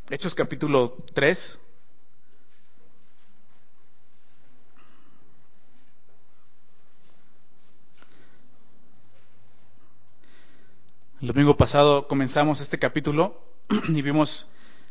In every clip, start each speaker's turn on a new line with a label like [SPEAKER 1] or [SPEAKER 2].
[SPEAKER 1] Hechos capítulo 3. El domingo pasado comenzamos este capítulo y vimos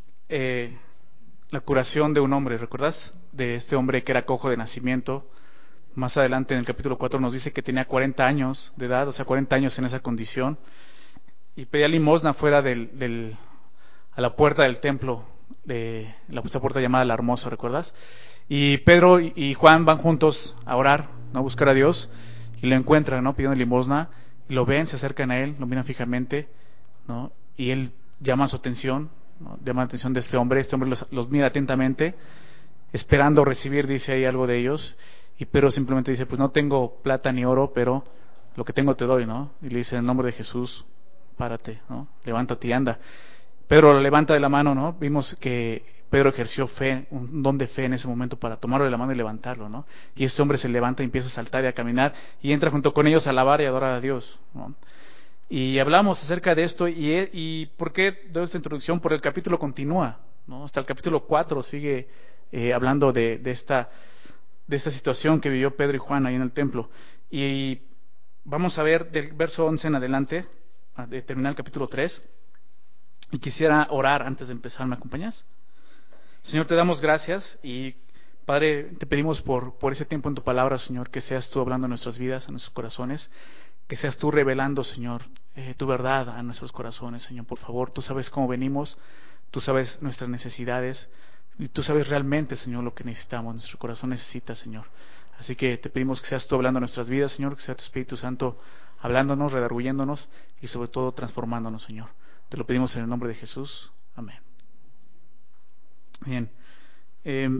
[SPEAKER 1] la curación de un hombre, ¿recuerdas? De este hombre que era cojo de nacimiento. Más adelante en el capítulo 4 nos dice que tenía 40 años de edad, o sea, 40 años en esa condición, y pedía limosna fuera a la puerta del templo, de esa puerta llamada La Hermosa, ¿recuerdas? Y Pedro y Juan van juntos a orar, ¿no? A buscar a Dios, y lo encuentran, ¿no? Pidiendo limosna, y lo ven, se acercan a él, lo miran fijamente, ¿no? Y él llama su atención, ¿no? Llama la atención de este hombre los mira atentamente, esperando recibir, dice ahí algo de ellos, y Pedro simplemente dice, pues no tengo plata ni oro, pero lo que tengo te doy, ¿no? Y le dice, en el nombre de Jesús, párate, ¿no? Levántate y anda. Pedro lo levanta de la mano, ¿no? Vimos que Pedro ejerció fe, un don de fe en ese momento para tomarlo de la mano y levantarlo, ¿no? Y este hombre se levanta y empieza a saltar y a caminar y entra junto con ellos a alabar y adorar a Dios, ¿no? Y hablamos acerca de esto y ¿por qué doy esta introducción? Porque el capítulo continúa, ¿no? Hasta el capítulo 4 sigue hablando de esta situación que vivió Pedro y Juan ahí en el templo. Y vamos a ver del verso 11 en adelante, de terminar el capítulo 3. Y quisiera orar antes de empezar. ¿Me acompañas? Señor, te damos gracias y Padre, te pedimos por ese tiempo en tu palabra, Señor, que seas tú hablando en nuestras vidas, en nuestros corazones, que seas tú revelando, Señor, tu verdad a nuestros corazones, Señor. Por favor, tú sabes cómo venimos, tú sabes nuestras necesidades y tú sabes realmente, Señor, lo que necesitamos, nuestro corazón necesita, Señor. Así que te pedimos que seas tú hablando en nuestras vidas, Señor, que sea tu Espíritu Santo hablándonos, redarguyéndonos y sobre todo transformándonos, Señor. Te lo pedimos en el nombre de Jesús. Amén. Bien. Eh,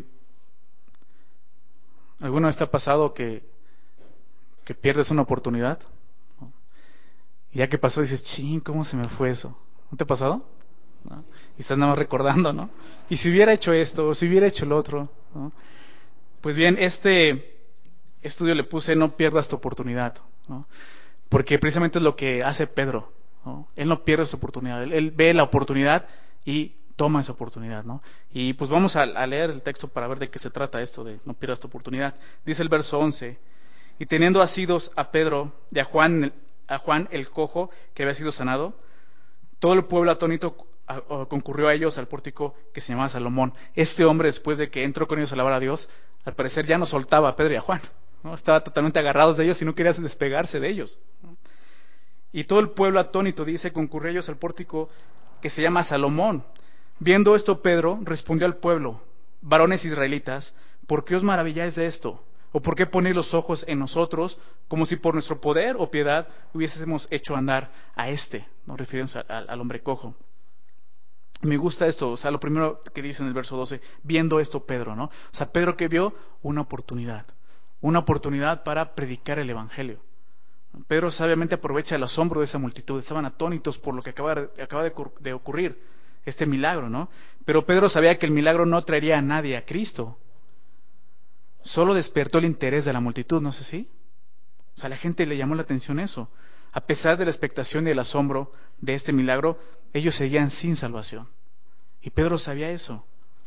[SPEAKER 1] ¿Alguna vez te ha pasado que pierdes una oportunidad? ¿No? Y ya que pasó dices, ching, ¿cómo se me fue eso? ¿No te ha pasado? ¿No? Y estás nada más recordando, ¿no? Y si hubiera hecho esto, o si hubiera hecho lo otro, ¿no? Pues bien, este estudio le puse no pierdas tu oportunidad, ¿no? Porque precisamente es lo que hace Pedro, ¿no? Él no pierde su oportunidad, él ve la oportunidad y toma esa oportunidad, ¿no? Y pues vamos a leer el texto para ver de qué se trata esto de no pierdas tu oportunidad. Dice el verso 11, y teniendo asidos a Pedro y a Juan el cojo que había sido sanado, todo el pueblo atónito concurrió a ellos al pórtico que se llamaba Salomón. Este hombre, después de que entró con ellos a alabar a Dios, al parecer ya no soltaba a Pedro y a Juan, ¿no? Estaba totalmente agarrados de ellos y no quería despegarse de ellos, ¿no? Y todo el pueblo atónito, dice, concurrió a ellos al pórtico que se llama Salomón. Viendo esto, Pedro respondió al pueblo, varones israelitas, ¿por qué os maravilláis de esto? ¿O por qué ponéis los ojos en nosotros, como si por nuestro poder o piedad hubiésemos hecho andar a este? Nos referimos al hombre cojo. Me gusta esto, o sea, lo primero que dice en el verso 12, viendo esto Pedro, ¿no? O sea, Pedro que vio una oportunidad para predicar el Evangelio. Pedro sabiamente aprovecha el asombro de esa multitud, estaban atónitos por lo que acaba de ocurrir, este milagro, ¿no? Pero Pedro sabía que el milagro no traería a nadie a Cristo, solo despertó el interés de la multitud, ¿no es así? O sea, a la gente le llamó la atención eso. A pesar de la expectación y el asombro de este milagro, ellos seguían sin salvación. Y Pedro sabía eso.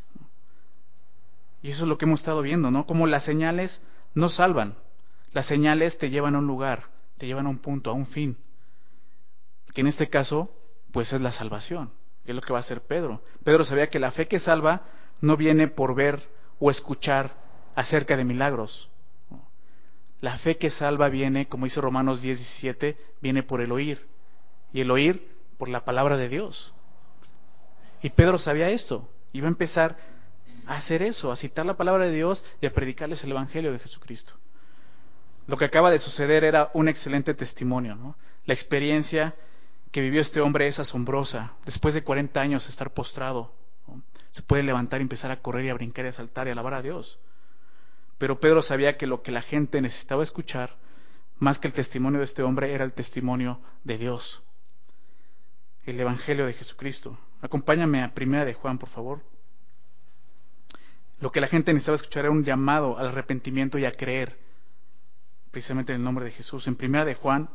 [SPEAKER 1] Y eso es lo que hemos estado viendo, ¿no? Como las señales no salvan. Las señales te llevan a un lugar, te llevan a un punto, a un fin. Que en este caso, pues es la salvación. Que es lo que va a hacer Pedro. Pedro sabía que la fe que salva no viene por ver o escuchar acerca de milagros. La fe que salva viene, como dice Romanos 10:17, viene por el oír. Y el oír por la palabra de Dios. Y Pedro sabía esto. Iba a empezar a hacer eso, a citar la palabra de Dios y a predicarles el Evangelio de Jesucristo. Lo que acaba de suceder era un excelente testimonio, ¿no? La experiencia que vivió este hombre es asombrosa. Después de 40 años de estar postrado, ¿no? Se puede levantar y empezar a correr y a brincar y a saltar y a alabar a Dios. Pero Pedro sabía que lo que la gente necesitaba escuchar, más que el testimonio de este hombre, era el testimonio de Dios, el Evangelio de Jesucristo. Acompáñame a Primera de Juan, por favor. Lo que la gente necesitaba escuchar era un llamado al arrepentimiento y a creer, precisamente en el nombre de Jesús. En Primera de Juan,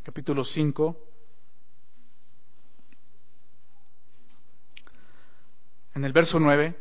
[SPEAKER 1] capítulo 5, en el verso 9,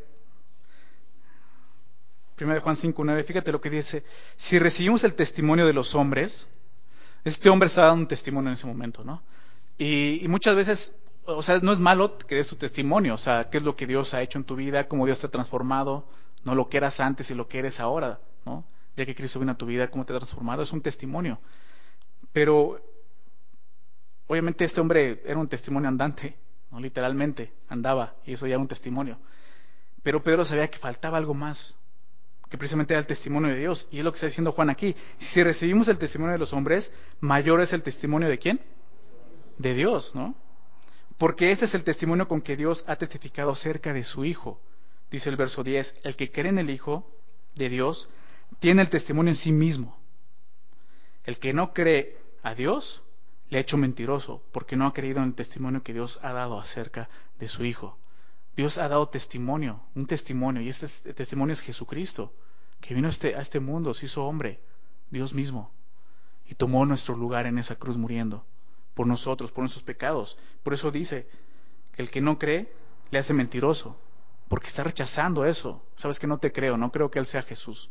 [SPEAKER 1] 1 de Juan 5, 9, fíjate lo que dice: si recibimos el testimonio de los hombres, este hombre está dando un testimonio en ese momento, ¿no? Y muchas veces, o sea, no es malo que des tu testimonio, o sea, qué es lo que Dios ha hecho en tu vida, cómo Dios te ha transformado, no lo que eras antes y lo que eres ahora, ¿no? Ya que Cristo vino a tu vida, cómo te ha transformado, es un testimonio. Pero obviamente este hombre era un testimonio andante, ¿no? Literalmente andaba, y eso ya era un testimonio. Pero Pedro sabía que faltaba algo más, que precisamente era el testimonio de Dios. Y es lo que está diciendo Juan aquí. Si recibimos el testimonio de los hombres, mayor es el testimonio de ¿quién? De Dios, ¿no? Porque este es el testimonio con que Dios ha testificado acerca de su Hijo. Dice el verso 10, el que cree en el Hijo de Dios tiene el testimonio en sí mismo. El que no cree a Dios le ha hecho mentiroso, porque no ha creído en el testimonio que Dios ha dado acerca de su Hijo. Dios ha dado testimonio, un testimonio, y este testimonio es Jesucristo, que vino a este mundo, se hizo hombre, Dios mismo, y tomó nuestro lugar en esa cruz muriendo por nosotros, por nuestros pecados. Por eso dice que el que no cree le hace mentiroso, porque está rechazando eso. Sabes que no te creo, no creo que Él sea Jesús.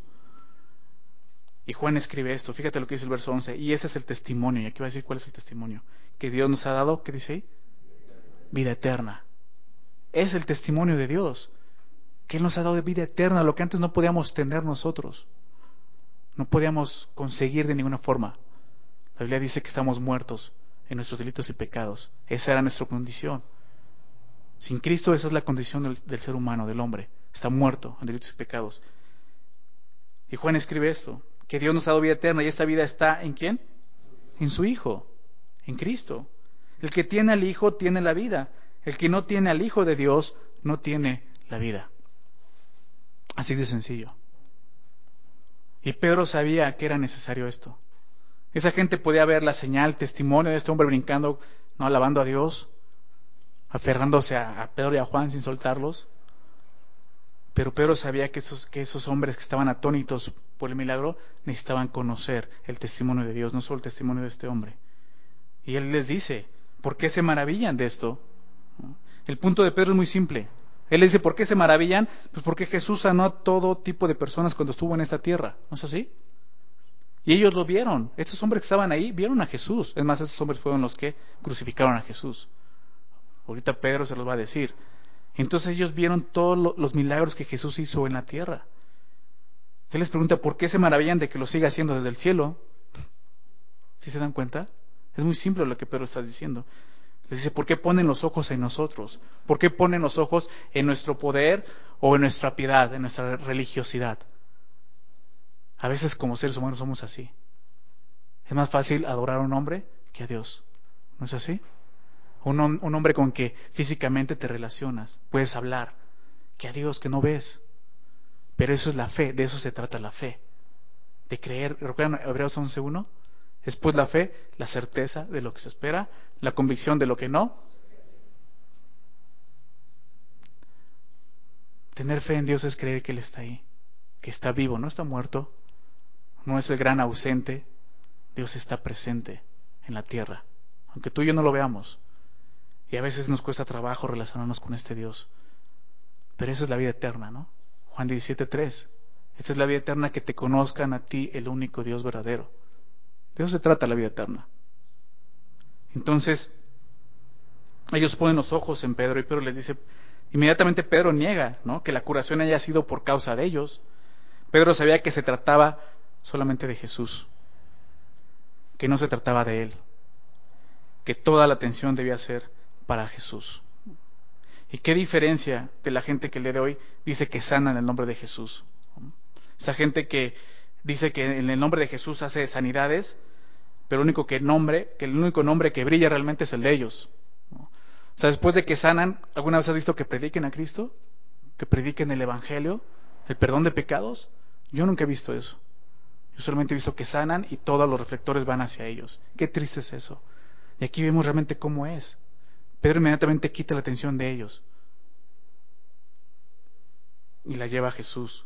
[SPEAKER 1] Y Juan escribe esto, fíjate lo que dice el verso 11, y ese es el testimonio, y aquí va a decir cuál es el testimonio, que Dios nos ha dado, ¿qué dice ahí? Vida eterna. Es el testimonio de Dios, que Él nos ha dado vida eterna, lo que antes no podíamos tener nosotros, no podíamos conseguir de ninguna forma. La Biblia dice que estamos muertos en nuestros delitos y pecados, esa era nuestra condición. Sin Cristo esa es la condición del ser humano, del hombre, está muerto en delitos y pecados. Y Juan escribe esto, que Dios nos ha dado vida eterna, y esta vida está ¿en quién? En su Hijo, en Cristo. El que tiene al Hijo tiene la vida. El que no tiene al Hijo de Dios no tiene la vida. Así de sencillo. Y Pedro sabía que era necesario esto. Esa gente podía ver la señal, testimonio de este hombre brincando, no alabando a Dios, aferrándose a Pedro y a Juan sin soltarlos. Pero Pedro sabía que esos hombres que estaban atónitos por el milagro necesitaban conocer el testimonio de Dios, no solo el testimonio de este hombre. Y él les dice, ¿por qué se maravillan de esto? El punto de Pedro es muy simple. Él les dice, ¿por qué se maravillan? Pues porque Jesús sanó a todo tipo de personas cuando estuvo en esta tierra. ¿No es así? Y ellos lo vieron. Estos hombres que estaban ahí vieron a Jesús. Es más, esos hombres fueron los que crucificaron a Jesús. Ahorita Pedro se los va a decir. Entonces ellos vieron todos los milagros que Jesús hizo en la tierra. Él les pregunta, ¿por qué se maravillan de que lo siga haciendo desde el cielo? ¿Sí se dan cuenta? Es muy simple lo que Pedro está diciendo. Les dice, ¿por qué ponen los ojos en nosotros? ¿Por qué ponen los ojos en nuestro poder o en nuestra piedad, en nuestra religiosidad? A veces como seres humanos somos así. Es más fácil adorar a un hombre que a Dios. ¿No es así? Un hombre con que físicamente te relacionas, puedes hablar, que a Dios que no ves. Pero eso es la fe, de eso se trata la fe. De creer, ¿recuerdan Hebreos 11:1? Es pues la fe, la certeza de lo que se espera, la convicción de lo que no. Tener fe en Dios es creer que Él está ahí, que está vivo, no está muerto, no es el gran ausente. Dios está presente en la tierra, aunque tú y yo no lo veamos. Y a veces nos cuesta trabajo relacionarnos con este Dios. Pero esa es la vida eterna, ¿no? Juan 17:3. Esta es la vida eterna, que te conozcan a ti, el único Dios verdadero. De eso se trata la vida eterna. Entonces, ellos ponen los ojos en Pedro y Pedro les dice, inmediatamente Pedro niega, ¿no?, que la curación haya sido por causa de ellos. Pedro sabía que se trataba solamente de Jesús, que no se trataba de él, que toda la atención debía ser para Jesús. ¿Y qué diferencia de la gente que el día de hoy dice que sana en el nombre de Jesús? Esa gente que dice que en el nombre de Jesús hace sanidades, pero el único nombre que brilla realmente es el de ellos. O sea, después de que sanan, ¿alguna vez has visto que prediquen a Cristo? ¿Que prediquen el Evangelio? ¿El perdón de pecados? Yo nunca he visto eso. Yo solamente he visto que sanan y todos los reflectores van hacia ellos. Qué triste es eso. Y aquí vemos realmente cómo es. Pedro inmediatamente quita la atención de ellos y la lleva a Jesús.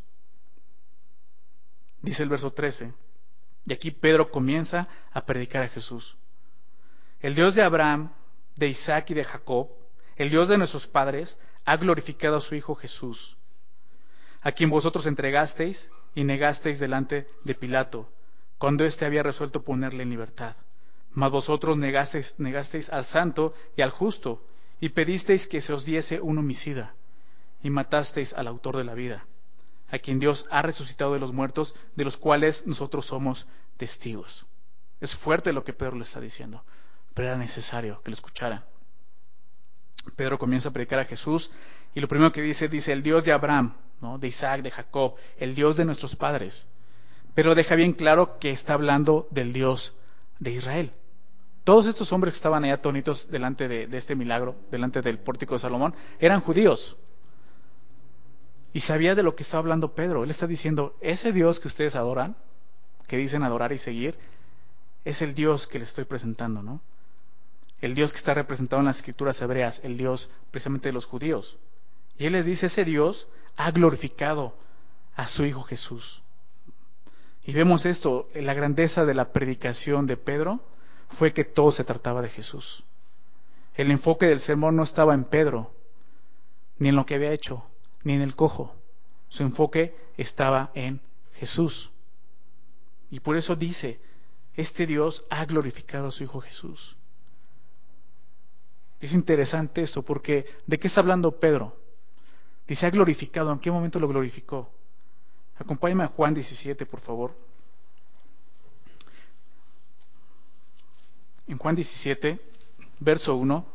[SPEAKER 1] Dice el verso 13. Y aquí Pedro comienza a predicar a Jesús. el Dios de Abraham, de Isaac y de Jacob, el Dios de nuestros padres, ha glorificado a su Hijo Jesús, a quien vosotros entregasteis y negasteis delante de Pilato, cuando éste había resuelto ponerle en libertad. Mas vosotros negasteis al santo y al justo, y pedisteis que se os diese un homicida, y matasteis al autor de la vida, a quien Dios ha resucitado de los muertos, de los cuales nosotros somos testigos. Es fuerte lo que Pedro le está diciendo, pero era necesario que lo escucharan. Pedro comienza a predicar a Jesús, y lo primero que dice el Dios de Abraham, ¿no? De Isaac, de Jacob, el Dios de nuestros padres. Pero deja bien claro que está hablando del Dios de Israel. Todos estos hombres que estaban ahí atónitos delante de este milagro, delante del pórtico de Salomón, eran judíos. Y sabía de lo que estaba hablando Pedro. Él está diciendo, ese Dios que ustedes adoran, que dicen adorar y seguir, es el Dios que les estoy presentando, ¿no? El Dios que está representado en las escrituras hebreas, el Dios precisamente de los judíos. Y él les dice, ese Dios ha glorificado a su Hijo Jesús. Y vemos esto, en la grandeza de la predicación de Pedro fue que todo se trataba de Jesús. El enfoque del sermón no estaba en Pedro, ni en lo que había hecho, ni en el cojo. Su enfoque estaba en Jesús. Y por eso dice, este Dios ha glorificado a su Hijo Jesús. Es interesante esto, porque ¿de qué está hablando Pedro? Dice, ha glorificado. ¿En qué momento lo glorificó? Acompáñame a Juan 17, por favor. En Juan 17, verso 1,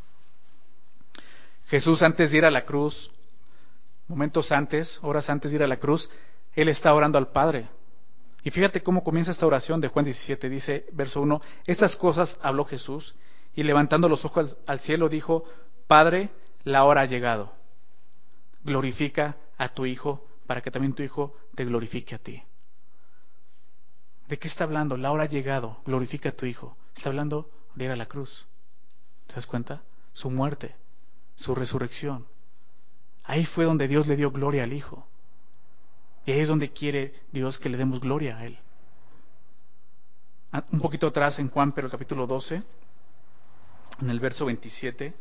[SPEAKER 1] Jesús antes de ir a la cruz, momentos antes, horas antes de ir a la cruz, Él está orando al Padre. Y fíjate cómo comienza esta oración de Juan 17, dice, verso 1, estas cosas habló Jesús, y levantando los ojos al cielo dijo, Padre, la hora ha llegado. Glorifica a tu Hijo, para que también tu Hijo te glorifique a ti. ¿De qué está hablando? La hora ha llegado, glorifica a tu Hijo. Está hablando de ir a la cruz. ¿Te das cuenta? Su muerte, su resurrección. Ahí fue donde Dios le dio gloria al Hijo. Y ahí es donde quiere Dios que le demos gloria a Él. Un poquito atrás en Juan, pero el capítulo 12, en el verso 27.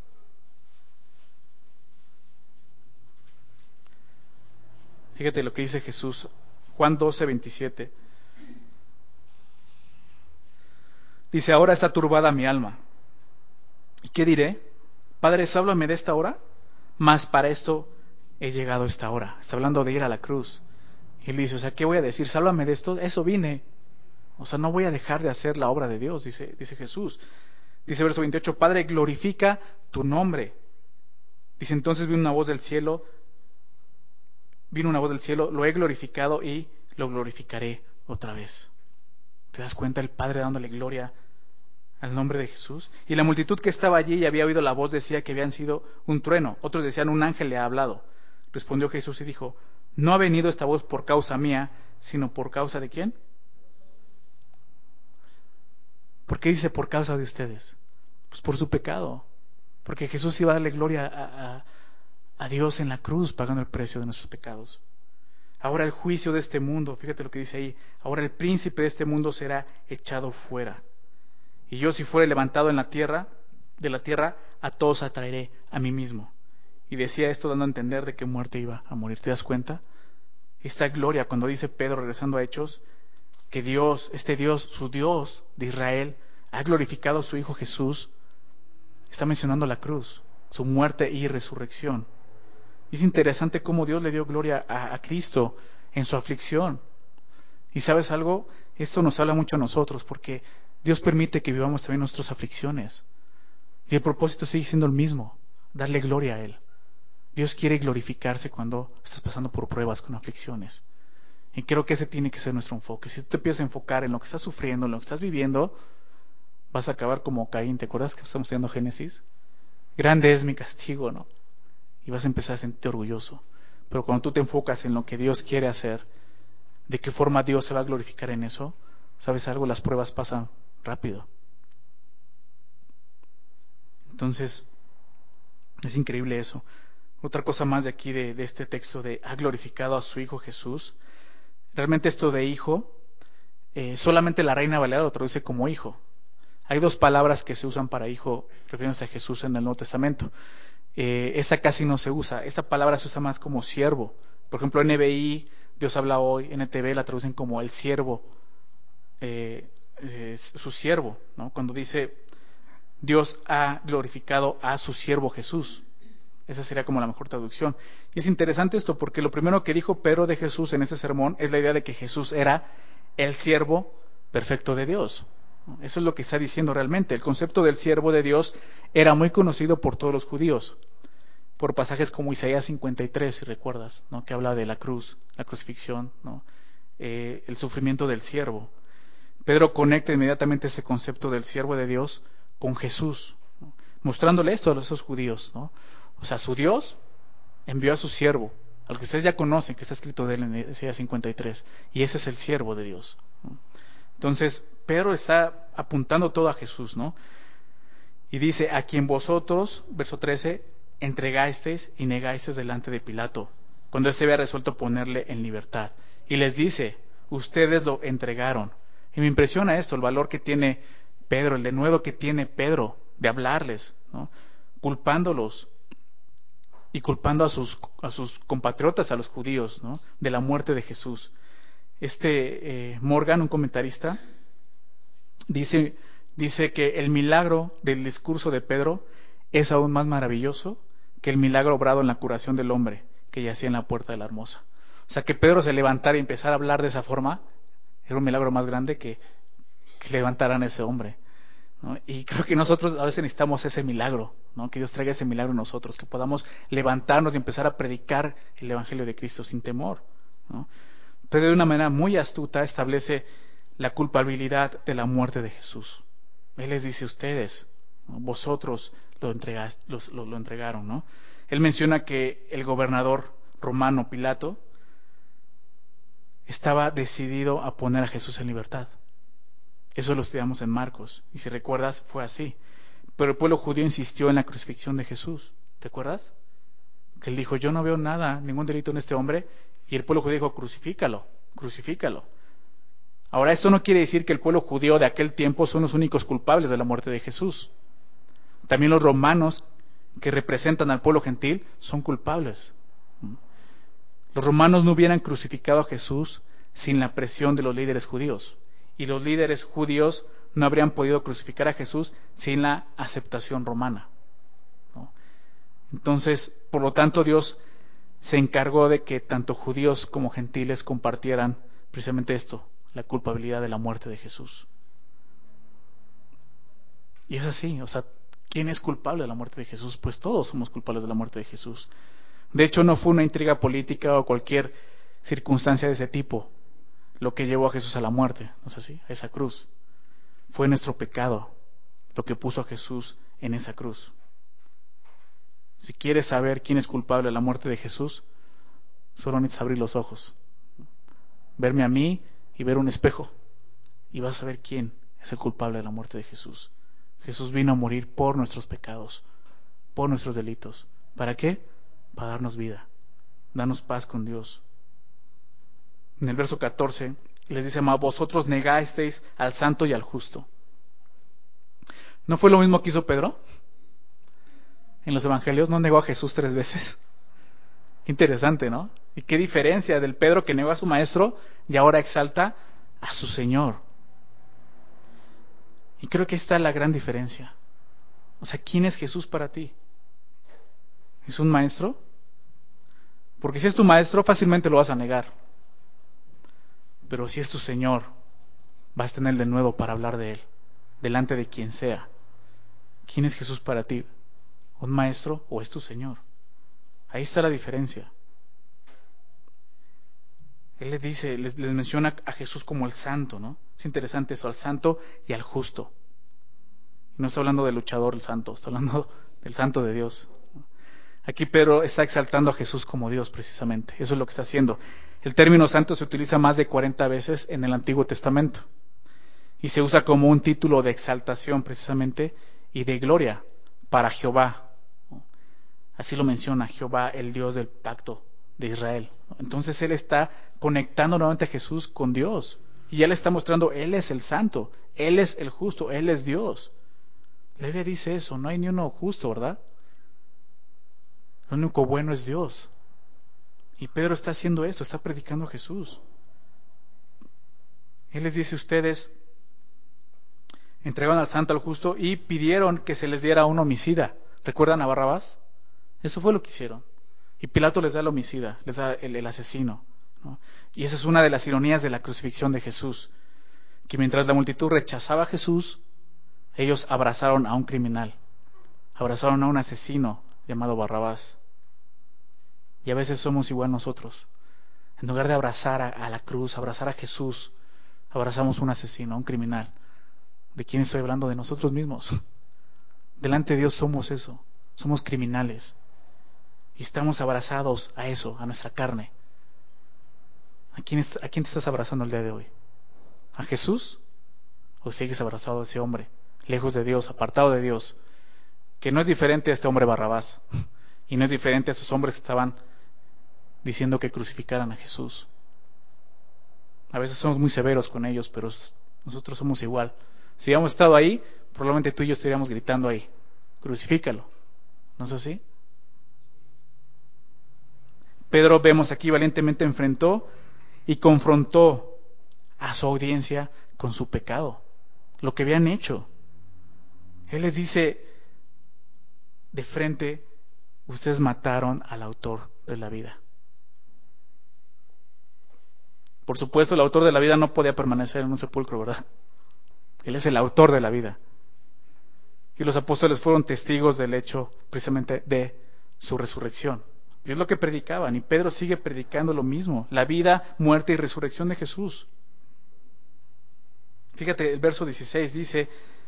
[SPEAKER 1] Fíjate lo que dice Jesús, Juan 12, 27. Dice, ahora está turbada mi alma. ¿Y qué diré? Padre, háblame de esta hora, mas para esto he llegado a esta hora. Está hablando de ir a la cruz. Y él dice, o sea, ¿qué voy a decir? Sálvame de esto, eso vine. O sea, no voy a dejar de hacer la obra de Dios, dice Jesús. Dice verso 28, Padre, glorifica tu nombre. Dice, entonces vino una voz del cielo, lo he glorificado y lo glorificaré otra vez. ¿Te das cuenta? El Padre dándole gloria al nombre de Jesús. Y la multitud que estaba allí y había oído la voz decía que habían sido un trueno. Otros decían, un ángel le ha hablado. Respondió Jesús y dijo, no ha venido esta voz por causa mía, sino por causa de ¿quién? ¿Por qué dice por causa de ustedes? Pues por su pecado. Porque Jesús iba a darle gloria a Dios en la cruz, pagando el precio de nuestros pecados. Ahora el juicio de este mundo, fíjate lo que dice ahí, ahora el príncipe de este mundo será echado fuera. Y yo, si fuere levantado de la tierra, a todos atraeré a mí mismo. Y decía esto dando a entender de qué muerte iba a morir. ¿Te das cuenta? Esta gloria, cuando dice Pedro, regresando a Hechos, que Dios, este Dios, su Dios de Israel, ha glorificado a su Hijo Jesús, está mencionando la cruz, su muerte y resurrección. Y es interesante cómo Dios le dio gloria a Cristo en su aflicción. Y ¿sabes algo? Esto nos habla mucho a nosotros, porque Dios permite que vivamos también nuestras aflicciones. Y el propósito sigue siendo el mismo, darle gloria a Él. Dios quiere glorificarse cuando estás pasando por pruebas con aflicciones. Y creo que ese tiene que ser nuestro enfoque. Si tú te empiezas a enfocar en lo que estás sufriendo, en lo que estás viviendo, vas a acabar como Caín. ¿Te acuerdas que estamos estudiando Génesis? Grande es mi castigo, ¿no? Y vas a empezar a sentirte orgulloso. Pero cuando tú te enfocas en lo que Dios quiere hacer, de qué forma Dios se va a glorificar en eso, ¿sabes algo? Las pruebas pasan rápido. Entonces, es increíble eso. Otra cosa más de aquí, de este texto de ha glorificado a su Hijo Jesús. Realmente esto de hijo, solamente la Reina Valera lo traduce como hijo. Hay dos palabras que se usan para hijo refiriéndose a Jesús en el Nuevo Testamento. Esta casi no se usa. Esta palabra se usa más como siervo. Por ejemplo, NBI, Dios habla hoy, NTV la traducen como el siervo, su siervo, ¿no? Cuando dice Dios ha glorificado a su siervo Jesús. Esa sería como la mejor traducción. Y es interesante esto porque lo primero que dijo Pedro de Jesús en ese sermón es la idea de que Jesús era el siervo perfecto de Dios. Eso es lo que está diciendo realmente. El concepto del siervo de Dios era muy conocido por todos los judíos, por pasajes como Isaías 53, si recuerdas, ¿no? Que habla de la cruz, la crucifixión, ¿no? El sufrimiento del siervo. Pedro conecta inmediatamente ese concepto del siervo de Dios con Jesús, ¿no? Mostrándole esto a esos judíos, ¿no? O sea, su Dios envió a su siervo, al que ustedes ya conocen, que está escrito de él en Isaías 53, y ese es el siervo de Dios, ¿no? Entonces, Pedro está apuntando todo a Jesús, ¿no? Y dice, a quien vosotros, verso 13, entregasteis y negasteis delante de Pilato, cuando éste había resuelto ponerle en libertad. Y les dice, ustedes lo entregaron. Y me impresiona esto, el valor que tiene Pedro, el denuedo que tiene Pedro de hablarles, ¿no? Culpándolos y culpando a sus compatriotas, a los judíos, ¿no? De la muerte de Jesús. Morgan, un comentarista, dice que el milagro del discurso de Pedro es aún más maravilloso que el milagro obrado en la curación del hombre que yacía en la puerta de la Hermosa. O sea, que Pedro se levantara y empezara a hablar de esa forma era un milagro más grande que levantaran a ese hombre, ¿no? Y creo que nosotros a veces necesitamos ese milagro, ¿no? Que Dios traiga ese milagro en nosotros, que podamos levantarnos y empezar a predicar el Evangelio de Cristo sin temor, ¿no? Pero de una manera muy astuta establece la culpabilidad de la muerte de Jesús. Él les dice a ustedes, ¿no? Vosotros lo entregaron, ¿no? Él menciona que el gobernador romano Pilato estaba decidido a poner a Jesús en libertad. Eso lo estudiamos en Marcos, y si recuerdas fue así. Pero el pueblo judío insistió en la crucifixión de Jesús. ¿Te acuerdas? Que él dijo, yo no veo nada, ningún delito en este hombre, y el pueblo judío dijo, crucifícalo, crucifícalo. Ahora, esto no quiere decir que el pueblo judío de aquel tiempo son los únicos culpables de la muerte de Jesús. También los romanos, que representan al pueblo gentil, son culpables. Los romanos no hubieran crucificado a Jesús sin la presión de los líderes judíos. Y los líderes judíos no habrían podido crucificar a Jesús sin la aceptación romana, ¿no? Entonces, por lo tanto, Dios se encargó de que tanto judíos como gentiles compartieran precisamente esto, la culpabilidad de la muerte de Jesús. Y es así, o sea, ¿quién es culpable de la muerte de Jesús? Pues todos somos culpables de la muerte de Jesús. De hecho, no fue una intriga política o cualquier circunstancia de ese tipo lo que llevó a Jesús a la muerte, ¿no es así? A esa cruz. Fue nuestro pecado lo que puso a Jesús en esa cruz. Si quieres saber quién es culpable de la muerte de Jesús, solo necesitas abrir los ojos, verme a mí y ver un espejo, y vas a saber quién es el culpable de la muerte de Jesús. Jesús vino a morir por nuestros pecados, por nuestros delitos. ¿Para qué? Para darnos vida, darnos paz con Dios. En el verso 14 les dice, vosotros negasteis al santo y al justo. ¿No fue lo mismo que hizo Pedro? En los evangelios no negó a Jesús 3 veces. Qué interesante, ¿no? Y qué diferencia del Pedro que negó a su maestro y ahora exalta a su Señor. Y creo que esta es la gran diferencia. O sea, ¿quién es Jesús para ti? ¿Es un maestro? Porque si es tu maestro, fácilmente lo vas a negar. Pero si es tu Señor, vas a tener de nuevo para hablar de Él, delante de quien sea. ¿Quién es Jesús para ti? ¿Un maestro o es tu Señor? Ahí está la diferencia. Él les dice, les menciona a Jesús como el santo, ¿no? Es interesante eso, al santo y al justo. No está hablando del luchador, el santo, está hablando del santo de Dios. Aquí Pedro está exaltando a Jesús como Dios precisamente. Eso es lo que está haciendo. El término santo se utiliza más de 40 veces en el Antiguo Testamento y se usa como un título de exaltación precisamente y de gloria para Jehová. Así lo menciona Jehová, el Dios del pacto de Israel. Entonces él está conectando nuevamente a Jesús con Dios. Y ya le está mostrando, Él es el santo, Él es el justo, Él es Dios. La Biblia dice eso, no hay ni uno justo, ¿verdad? Lo único bueno es Dios. Y Pedro está haciendo esto, está predicando a Jesús. Él les dice, ustedes entregaron al santo, al justo, y pidieron que se les diera un homicida. ¿Recuerdan a Barrabás? Eso fue lo que hicieron. Y Pilato les da el homicida, les da el asesino, ¿no? Y esa es una de las ironías de la crucifixión de Jesús, que mientras la multitud rechazaba a Jesús, ellos abrazaron a un criminal, abrazaron a un asesino llamado Barrabás. Y a veces somos igual nosotros. En lugar de abrazar a la cruz, abrazar a Jesús, abrazamos a un asesino, a un criminal. ¿De quién estoy hablando? De nosotros mismos. Delante de Dios somos eso, somos criminales. Y estamos abrazados a eso, a nuestra carne. ¿A quién te estás abrazando el día de hoy? ¿A Jesús? ¿O sigues abrazado a ese hombre, lejos de Dios, apartado de Dios, que no es diferente a este hombre Barrabás, y no es diferente a esos hombres que estaban diciendo que crucificaran a Jesús? A veces somos muy severos con ellos, pero nosotros somos igual. Si hubiéramos estado ahí, probablemente tú y yo estaríamos gritando ahí, crucifícalo. ¿No es así? Pedro, vemos aquí, valientemente enfrentó y confrontó a su audiencia con su pecado, lo que habían hecho. Él les dice de frente, ustedes mataron al autor de la vida. Por supuesto, el autor de la vida no podía permanecer en un sepulcro, ¿verdad? Él es el autor de la vida. Y los apóstoles fueron testigos del hecho precisamente de su resurrección. Y es lo que predicaban, y Pedro sigue predicando lo mismo, la vida, muerte y resurrección de Jesús. Fíjate, el verso 16 dice,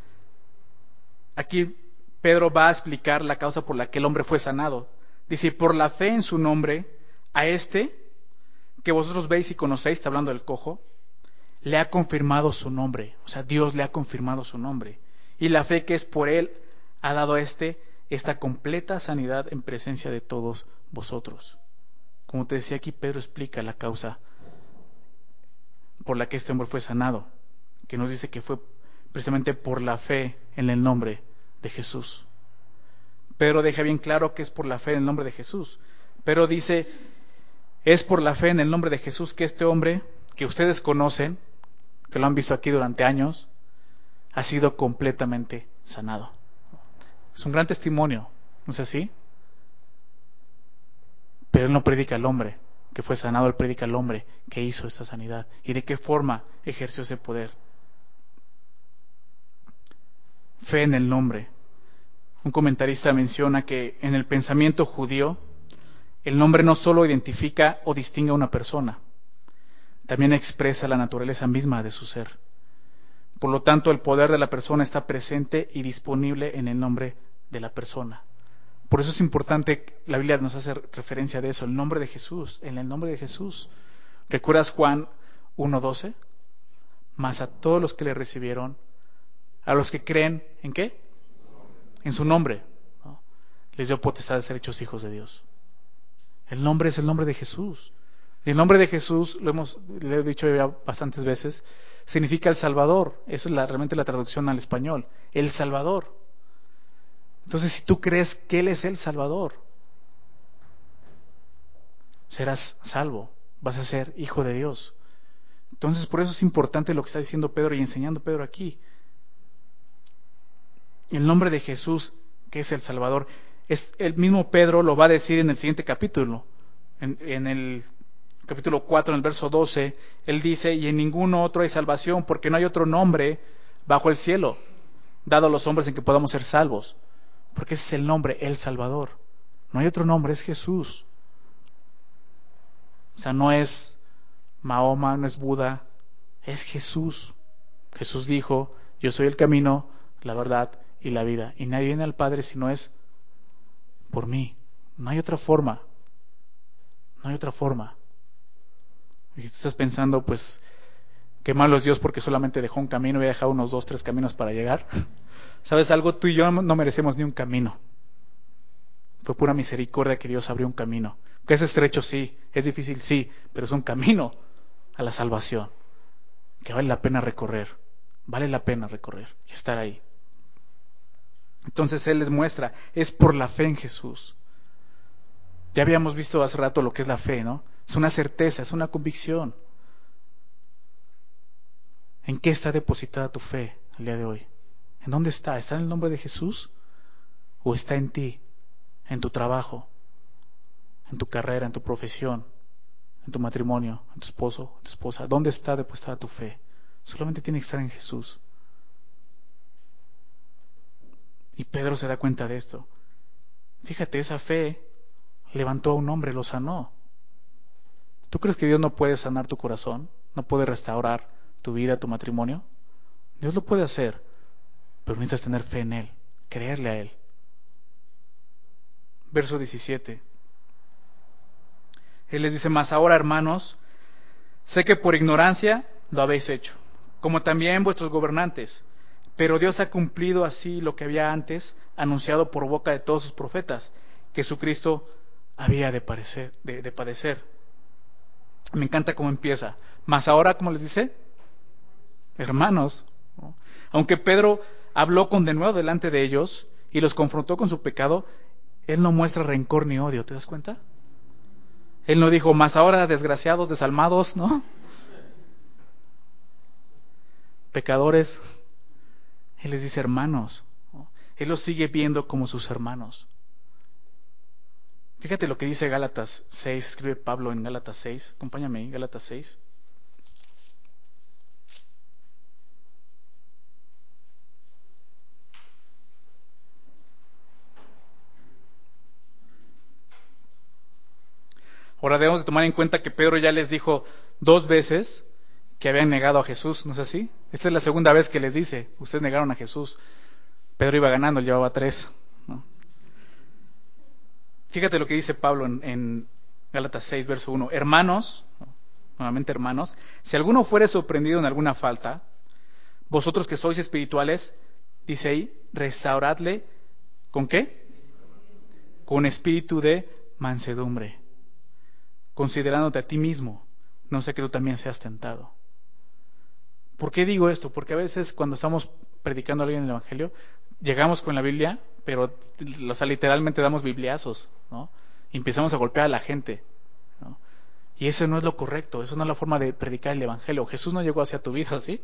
[SPEAKER 1] aquí Pedro va a explicar la causa por la que el hombre fue sanado. Dice, por la fe en su nombre, a este que vosotros veis y conocéis, está hablando del cojo, le ha confirmado su nombre. O sea, Dios le ha confirmado su nombre. Y la fe que es por él ha dado a esta completa sanidad en presencia de todos vosotros. Como te decía aquí, Pedro explica la causa por la que este hombre fue sanado, que nos dice que fue precisamente por la fe en el nombre de Jesús. Pedro deja bien claro que es por la fe en el nombre de Jesús. Pero dice, es por la fe en el nombre de Jesús que este hombre, que ustedes conocen, que lo han visto aquí durante años, ha sido completamente sanado. Es un gran testimonio, ¿no es así? Pero él no predica al hombre que fue sanado, él predica al hombre que hizo esta sanidad y de qué forma ejerció ese poder. Fe en el nombre. Un comentarista menciona que en el pensamiento judío el nombre no solo identifica o distingue a una persona, también expresa la naturaleza misma de su ser. Por lo tanto, el poder de la persona está presente y disponible en el nombre de la persona. Por eso es importante, la Biblia nos hace referencia de eso, el nombre de Jesús, en el nombre de Jesús. ¿Recuerdas Juan 1:12? Mas a todos los que le recibieron, a los que creen, ¿en qué? En su nombre, ¿no? Les dio potestad de ser hechos hijos de Dios. El nombre es el nombre de Jesús. Y el nombre de Jesús, le he dicho ya bastantes veces, significa el Salvador. Esa es realmente la traducción al español. El Salvador. Entonces, si tú crees que Él es el Salvador, serás salvo. Vas a ser hijo de Dios. Entonces, por eso es importante lo que está diciendo Pedro y enseñando Pedro aquí. El nombre de Jesús, que es el Salvador, el mismo Pedro lo va a decir en el siguiente capítulo. En el capítulo 4, en el verso 12, él dice, y en ningún otro hay salvación, porque no hay otro nombre bajo el cielo, dado a los hombres en que podamos ser salvos. Porque ese es el nombre, el Salvador. No hay otro nombre, es Jesús. O sea, no es Mahoma, no es Buda, es Jesús. Jesús dijo, yo soy el camino, la verdad y la vida. Y nadie viene al Padre si no es por mí. No hay otra forma. No hay otra forma. Y si tú estás pensando, pues, qué malo es Dios porque solamente dejó un camino y ha dejado unos 2, 3 caminos para llegar. ¿Sabes algo? Tú y yo no merecemos ni un camino. Fue pura misericordia que Dios abrió un camino. Que es estrecho, sí. Es difícil, sí. Pero es un camino a la salvación. que vale la pena recorrer. Vale la pena recorrer y estar ahí. Entonces Él les muestra, es por la fe en Jesús. Ya habíamos visto hace rato lo que es la fe, ¿no? Es una certeza, es una convicción. ¿En qué está depositada tu fe el día de hoy? ¿En dónde está? ¿Está en el nombre de Jesús? ¿O está en ti? ¿En tu trabajo? ¿En tu carrera? ¿En tu profesión? ¿En tu matrimonio? ¿En tu esposo? ¿En tu esposa? ¿Dónde está depositada tu fe? Solamente tiene que estar en Jesús. Y Pedro se da cuenta de esto. Fíjate, esa fe levantó a un hombre, lo sanó. ¿Tú crees que Dios no puede sanar tu corazón? ¿No puede restaurar tu vida, tu matrimonio? Dios lo puede hacer, pero necesitas tener fe en Él, creerle a Él. Verso 17. Él les dice, mas ahora, hermanos, sé que por ignorancia lo habéis hecho, como también vuestros gobernantes, pero Dios ha cumplido así lo que había antes anunciado por boca de todos sus profetas, que Jesucristo había de padecer. Me encanta cómo empieza. Mas ahora, ¿cómo les dice? Hermanos, ¿no? Aunque Pedro habló con denuedo delante de ellos y los confrontó con su pecado, él no muestra rencor ni odio, ¿te das cuenta? Él no dijo, mas ahora desgraciados, desalmados, ¿no? Pecadores. Él les dice hermanos, ¿no? Él los sigue viendo como sus hermanos. Fíjate lo que dice Gálatas 6, escribe Pablo en Gálatas 6, acompáñame ahí, Gálatas 6. Ahora debemos de tomar en cuenta que Pedro ya les dijo 2 veces que habían negado a Jesús, ¿no es así? Esta es la segunda vez que les dice, ustedes negaron a Jesús. Pedro iba ganando, él llevaba 3, ¿no? Fíjate lo que dice Pablo en Gálatas 6, verso 1. Hermanos, nuevamente hermanos, si alguno fuere sorprendido en alguna falta, vosotros que sois espirituales, dice ahí, restauradle, ¿con qué? Con espíritu de mansedumbre, considerándote a ti mismo, no sé que tú también seas tentado. ¿Por qué digo esto? Porque a veces cuando estamos predicando a alguien en el Evangelio, llegamos con la Biblia, pero literalmente damos bibliazos, ¿no? Y empezamos a golpear a la gente, ¿no? Y eso no es lo correcto, eso no es la forma de predicar el Evangelio. Jesús no llegó hacia tu vida, ¿sí?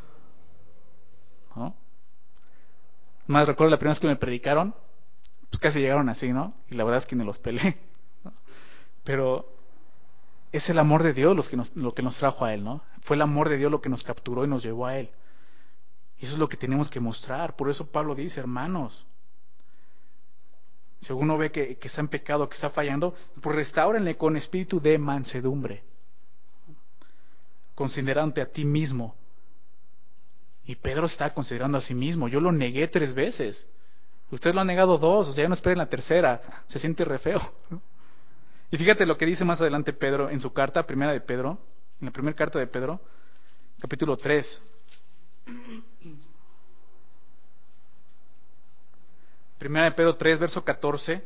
[SPEAKER 1] ¿No? Más recuerdo la primera vez que me predicaron, pues casi llegaron así, ¿no? Y la verdad es que ni los pelé, ¿no? Pero es el amor de Dios lo que nos trajo a Él, ¿no? Fue el amor de Dios lo que nos capturó y nos llevó a Él. Y eso es lo que tenemos que mostrar. Por eso Pablo dice, hermanos, si uno ve que está en pecado, que está fallando, pues restáurenle con espíritu de mansedumbre, considerándote a ti mismo. Y Pedro está considerando a sí mismo. Yo lo negué 3 veces. Usted lo ha negado 2, o sea, ya no esperen la tercera. Se siente re feo. Y fíjate lo que dice más adelante Pedro en su carta, primera de Pedro, en la primera carta de Pedro, capítulo 3. Primera de Pedro 3, verso 14.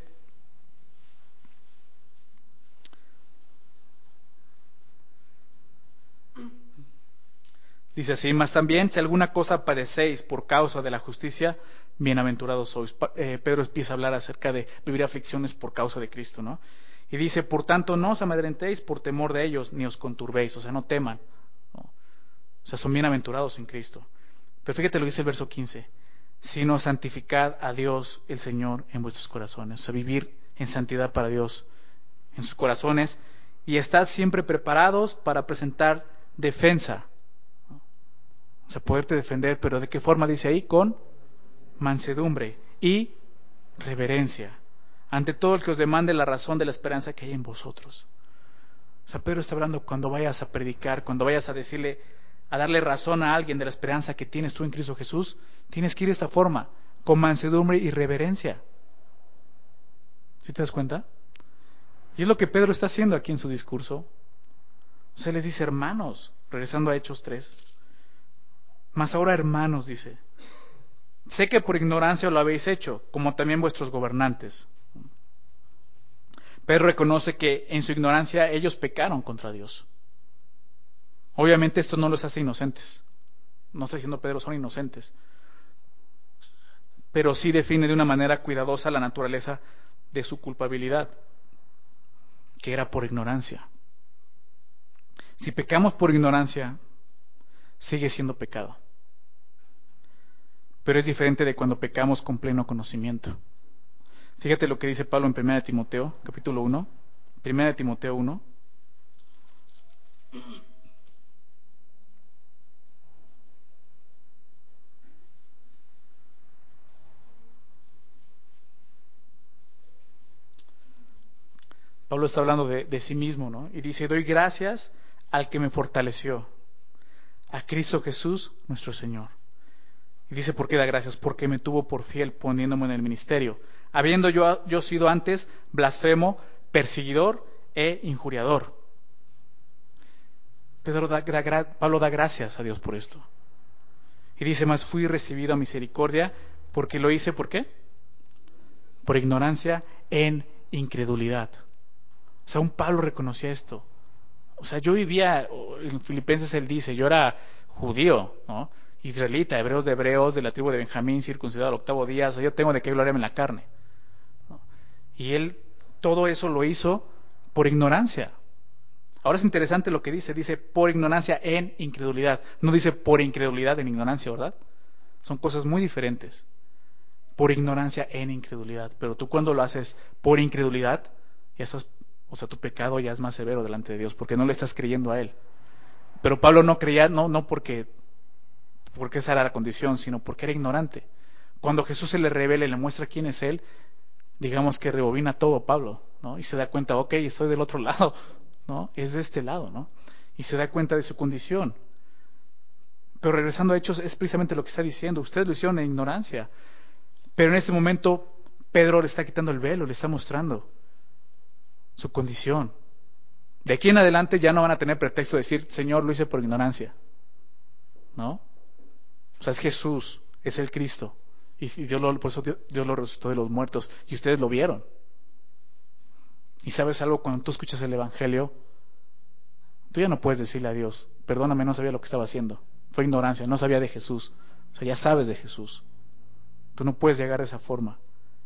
[SPEAKER 1] Dice así, mas también si alguna cosa padecéis por causa de la justicia, bienaventurados sois. Pedro empieza a hablar acerca de vivir aflicciones por causa de Cristo, ¿no? Y dice, por tanto, no os amedrentéis por temor de ellos, ni os conturbéis, o sea, no teman, ¿no? O sea, son bienaventurados en Cristo. Pero fíjate lo que dice el verso 15, sino santificad a Dios el Señor en vuestros corazones, o sea, vivir en santidad para Dios en sus corazones, y estad siempre preparados para presentar defensa. O sea, poderte defender, pero ¿de qué forma dice ahí? Con mansedumbre y reverencia. Ante todo el que os demande la razón de la esperanza que hay en vosotros. O sea, Pedro está hablando cuando vayas a predicar, cuando vayas a decirle, a darle razón a alguien de la esperanza que tienes tú en Cristo Jesús, tienes que ir de esta forma, con mansedumbre y reverencia. ¿Sí te das cuenta? Y es lo que Pedro está haciendo aquí en su discurso. O sea, les dice, hermanos, regresando a Hechos 3, mas ahora hermanos, dice, sé que por ignorancia lo habéis hecho, como también vuestros gobernantes. Pedro reconoce que en su ignorancia ellos pecaron contra Dios. Obviamente esto no los hace inocentes. No está diciendo Pedro son inocentes. Pero sí define de una manera cuidadosa la naturaleza de su culpabilidad, que era por ignorancia. Si pecamos por ignorancia, sigue siendo pecado. Pero es diferente de cuando pecamos con pleno conocimiento. Fíjate lo que dice Pablo en 1 Timoteo, capítulo 1. 1 Timoteo 1. Pablo está hablando de sí mismo, ¿no? Y dice, doy gracias al que me fortaleció, a Cristo Jesús, nuestro Señor. Y dice, ¿por qué da gracias? Porque me tuvo por fiel poniéndome en el ministerio, habiendo yo sido antes blasfemo, perseguidor e injuriador. Pablo da gracias a Dios por esto. Y dice más, fui recibido a misericordia porque lo hice, ¿por qué? Por ignorancia en incredulidad. O sea, un Pablo reconocía esto. O sea, yo vivía, en Filipenses él dice, yo era judío, ¿no? Israelita, hebreos de hebreos, de la tribu de Benjamín, circuncidado al octavo día, o sea, yo tengo de qué gloriarme en la carne, ¿no? Y él todo eso lo hizo por ignorancia. Ahora es interesante lo que dice por ignorancia en incredulidad, no dice por incredulidad en ignorancia, ¿verdad? Son cosas muy diferentes. Por ignorancia en incredulidad, pero tú cuando lo haces por incredulidad, ya estás, o sea, tu pecado ya es más severo delante de Dios, porque no le estás creyendo a Él. Pero Pablo no creía, no porque esa era la condición, sino porque era ignorante. Cuando Jesús se le revela y le muestra quién es Él, digamos que rebobina todo Pablo, ¿no? Y se da cuenta, ok, estoy del otro lado, ¿no? Es de este lado, ¿no? Y se da cuenta de su condición. Pero regresando a Hechos, es precisamente lo que está diciendo. Ustedes lo hicieron en ignorancia. Pero en este momento, Pedro le está quitando el velo, le está mostrando su condición. De aquí en adelante ya no van a tener pretexto de decir, Señor, lo hice por ignorancia, ¿no? O sea, es Jesús, es el Cristo. Y por eso Dios lo resucitó de los muertos. Y ustedes lo vieron. Y sabes algo, cuando tú escuchas el Evangelio, tú ya no puedes decirle a Dios, perdóname, no sabía lo que estaba haciendo. Fue ignorancia, no sabía de Jesús. O sea, ya sabes de Jesús. Tú no puedes llegar de esa forma.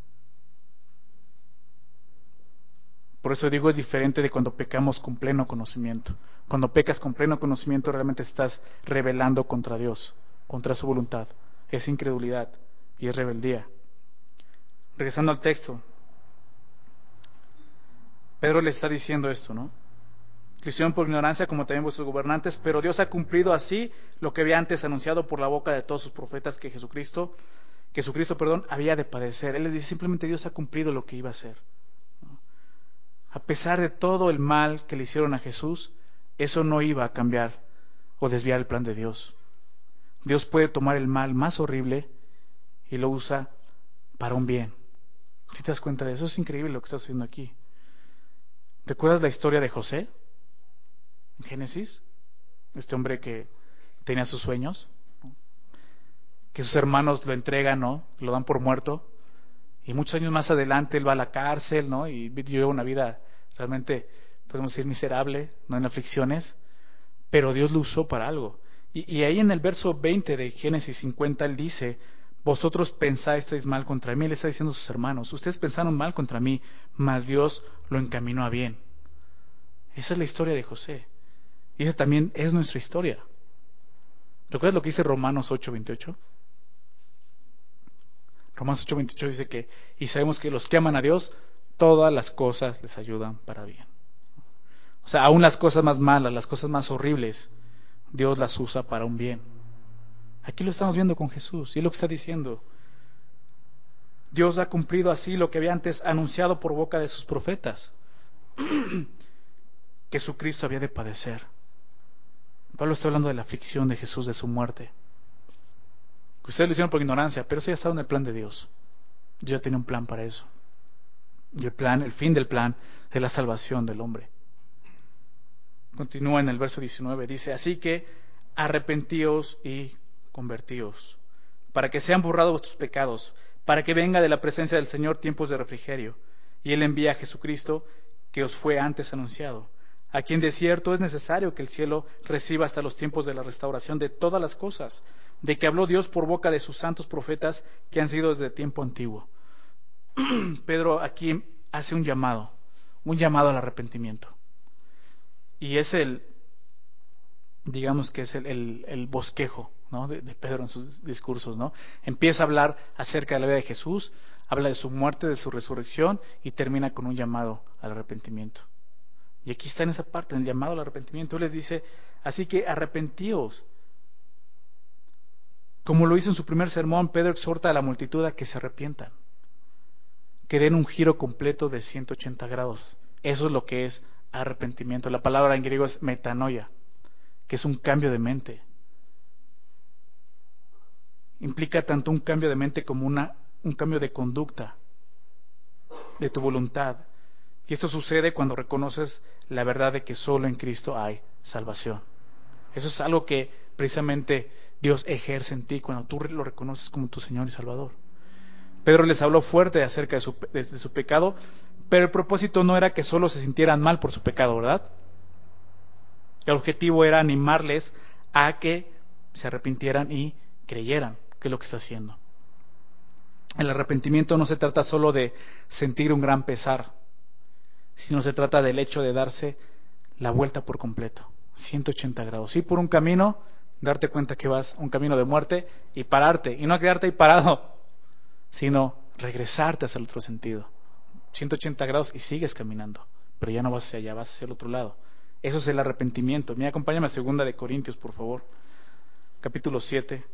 [SPEAKER 1] Por eso digo, es diferente de cuando pecamos con pleno conocimiento. Cuando pecas con pleno conocimiento, realmente estás rebelando contra Dios, contra su voluntad. Es incredulidad y es rebeldía. Regresando al texto, Pedro le está diciendo esto, ¿no? Lo hicieron por ignorancia, como también vuestros gobernantes, pero Dios ha cumplido así lo que había antes anunciado por la boca de todos sus profetas, que Jesucristo, había de padecer. Él les dice, simplemente Dios ha cumplido lo que iba a hacer. A pesar de todo el mal que le hicieron a Jesús, eso no iba a cambiar o desviar el plan de Dios. Dios puede tomar el mal más horrible y lo usa para un bien. ¿Sí te das cuenta de eso? Es increíble lo que está haciendo aquí. ¿Recuerdas la historia de José en Génesis? Este hombre que tenía sus sueños, que sus hermanos lo entregan, ¿no? Lo dan por muerto. Y muchos años más adelante él va a la cárcel, ¿no? Y lleva una vida realmente, podemos decir, miserable, no en aflicciones, pero Dios lo usó para algo. Y ahí en el verso 20 de Génesis 50 él dice, vosotros pensasteis mal contra mí, le está diciendo a sus hermanos, ustedes pensaron mal contra mí, mas Dios lo encaminó a bien. Esa es la historia de José. Y esa también es nuestra historia. ¿Recuerdas lo que dice Romanos 8:28? Romanos 8:28 dice que, y sabemos que los que aman a Dios, todas las cosas les ayudan para bien. O sea, aún las cosas más malas, las cosas más horribles, Dios las usa para un bien. Aquí lo estamos viendo con Jesús, y es lo que está diciendo. Dios ha cumplido así lo que había antes anunciado por boca de sus profetas, que su Cristo había de padecer. Pablo está hablando de la aflicción de Jesús, de su muerte. Ustedes lo hicieron por ignorancia, pero eso ya estaba en el plan de Dios. Dios ya tiene un plan para eso. Y el fin del plan es la salvación del hombre. Continúa en el verso 19, dice, así que arrepentíos y convertíos, para que sean borrados vuestros pecados, para que venga de la presencia del Señor tiempos de refrigerio, y Él envía a Jesucristo, que os fue antes anunciado, a quien de cierto es necesario que el cielo reciba hasta los tiempos de la restauración de todas las cosas, de que habló Dios por boca de sus santos profetas que han sido desde tiempo antiguo. Pedro aquí hace un llamado al arrepentimiento. Y es digamos que es el bosquejo, ¿no?, de Pedro en sus discursos, ¿no? Empieza a hablar acerca de la vida de Jesús, habla de su muerte, de su resurrección y termina con un llamado al arrepentimiento. Y aquí está en esa parte, en el llamado al arrepentimiento. Él les dice, así que arrepentíos. Como lo hizo en su primer sermón, Pedro exhorta a la multitud a que se arrepientan, que den un giro completo de 180 grados. Eso es lo que es arrepentimiento. La palabra en griego es metanoia, que es un cambio de mente. Implica tanto un cambio de mente como un cambio de conducta, de tu voluntad. Y esto sucede cuando reconoces la verdad de que solo en Cristo hay salvación. Eso es algo que precisamente Dios ejerce en ti cuando tú lo reconoces como tu Señor y Salvador. Pedro les habló fuerte acerca de su pecado, pero el propósito no era que solo se sintieran mal por su pecado, ¿verdad? El objetivo era animarles a que se arrepintieran y creyeran que es lo que está haciendo. El arrepentimiento no se trata solo de sentir un gran pesar, sino se trata del hecho de darse la vuelta por completo, 180 grados. Sí, por un camino, darte cuenta que vas a un camino de muerte y pararte, y no quedarte ahí parado, sino regresarte hacia el otro sentido. 180 grados y sigues caminando, pero ya no vas hacia allá, vas hacia el otro lado. Eso es el arrepentimiento. Mira, acompáñame a 2 de Corintios, por favor, capítulo 7.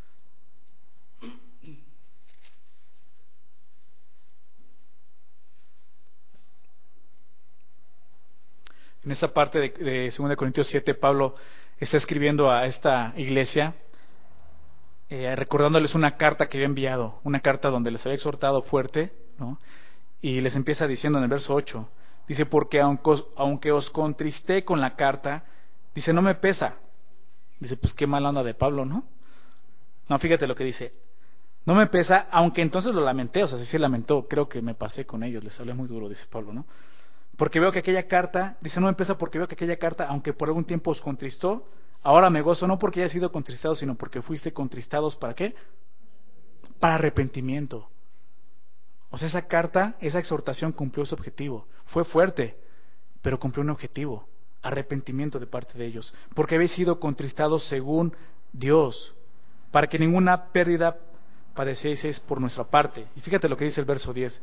[SPEAKER 1] En esta parte de 2 de Corintios 7, Pablo está escribiendo a esta iglesia, recordándoles una carta que había enviado, una carta donde les había exhortado fuerte, ¿no? Y les empieza diciendo en el verso 8, dice, porque aunque os contristé con la carta, dice, no me pesa. Dice, pues qué mala onda de Pablo, ¿no? No, fíjate lo que dice, no me pesa, aunque entonces lo lamenté, o sea, sí se lamentó, creo que me pasé con ellos, les hablé muy duro, dice Pablo, ¿no? Porque veo que aquella carta, dice, no me pesa porque veo que aquella carta, aunque por algún tiempo os contristó, ahora me gozo, no porque haya sido contristado, sino porque fuiste contristados, ¿para qué? Para arrepentimiento. O sea, esa carta, esa exhortación cumplió su objetivo. Fue fuerte, pero cumplió un objetivo, arrepentimiento de parte de ellos, porque habéis sido contristados según Dios, para que ninguna pérdida padecieseis por nuestra parte. Y fíjate lo que dice el verso 10.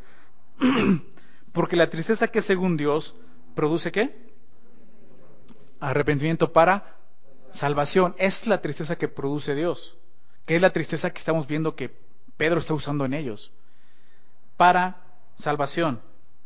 [SPEAKER 1] Porque la tristeza que es según Dios produce ¿qué? Arrepentimiento para salvación. Es la tristeza que produce Dios, que es la tristeza que estamos viendo que Pedro está usando en ellos. Para salvación.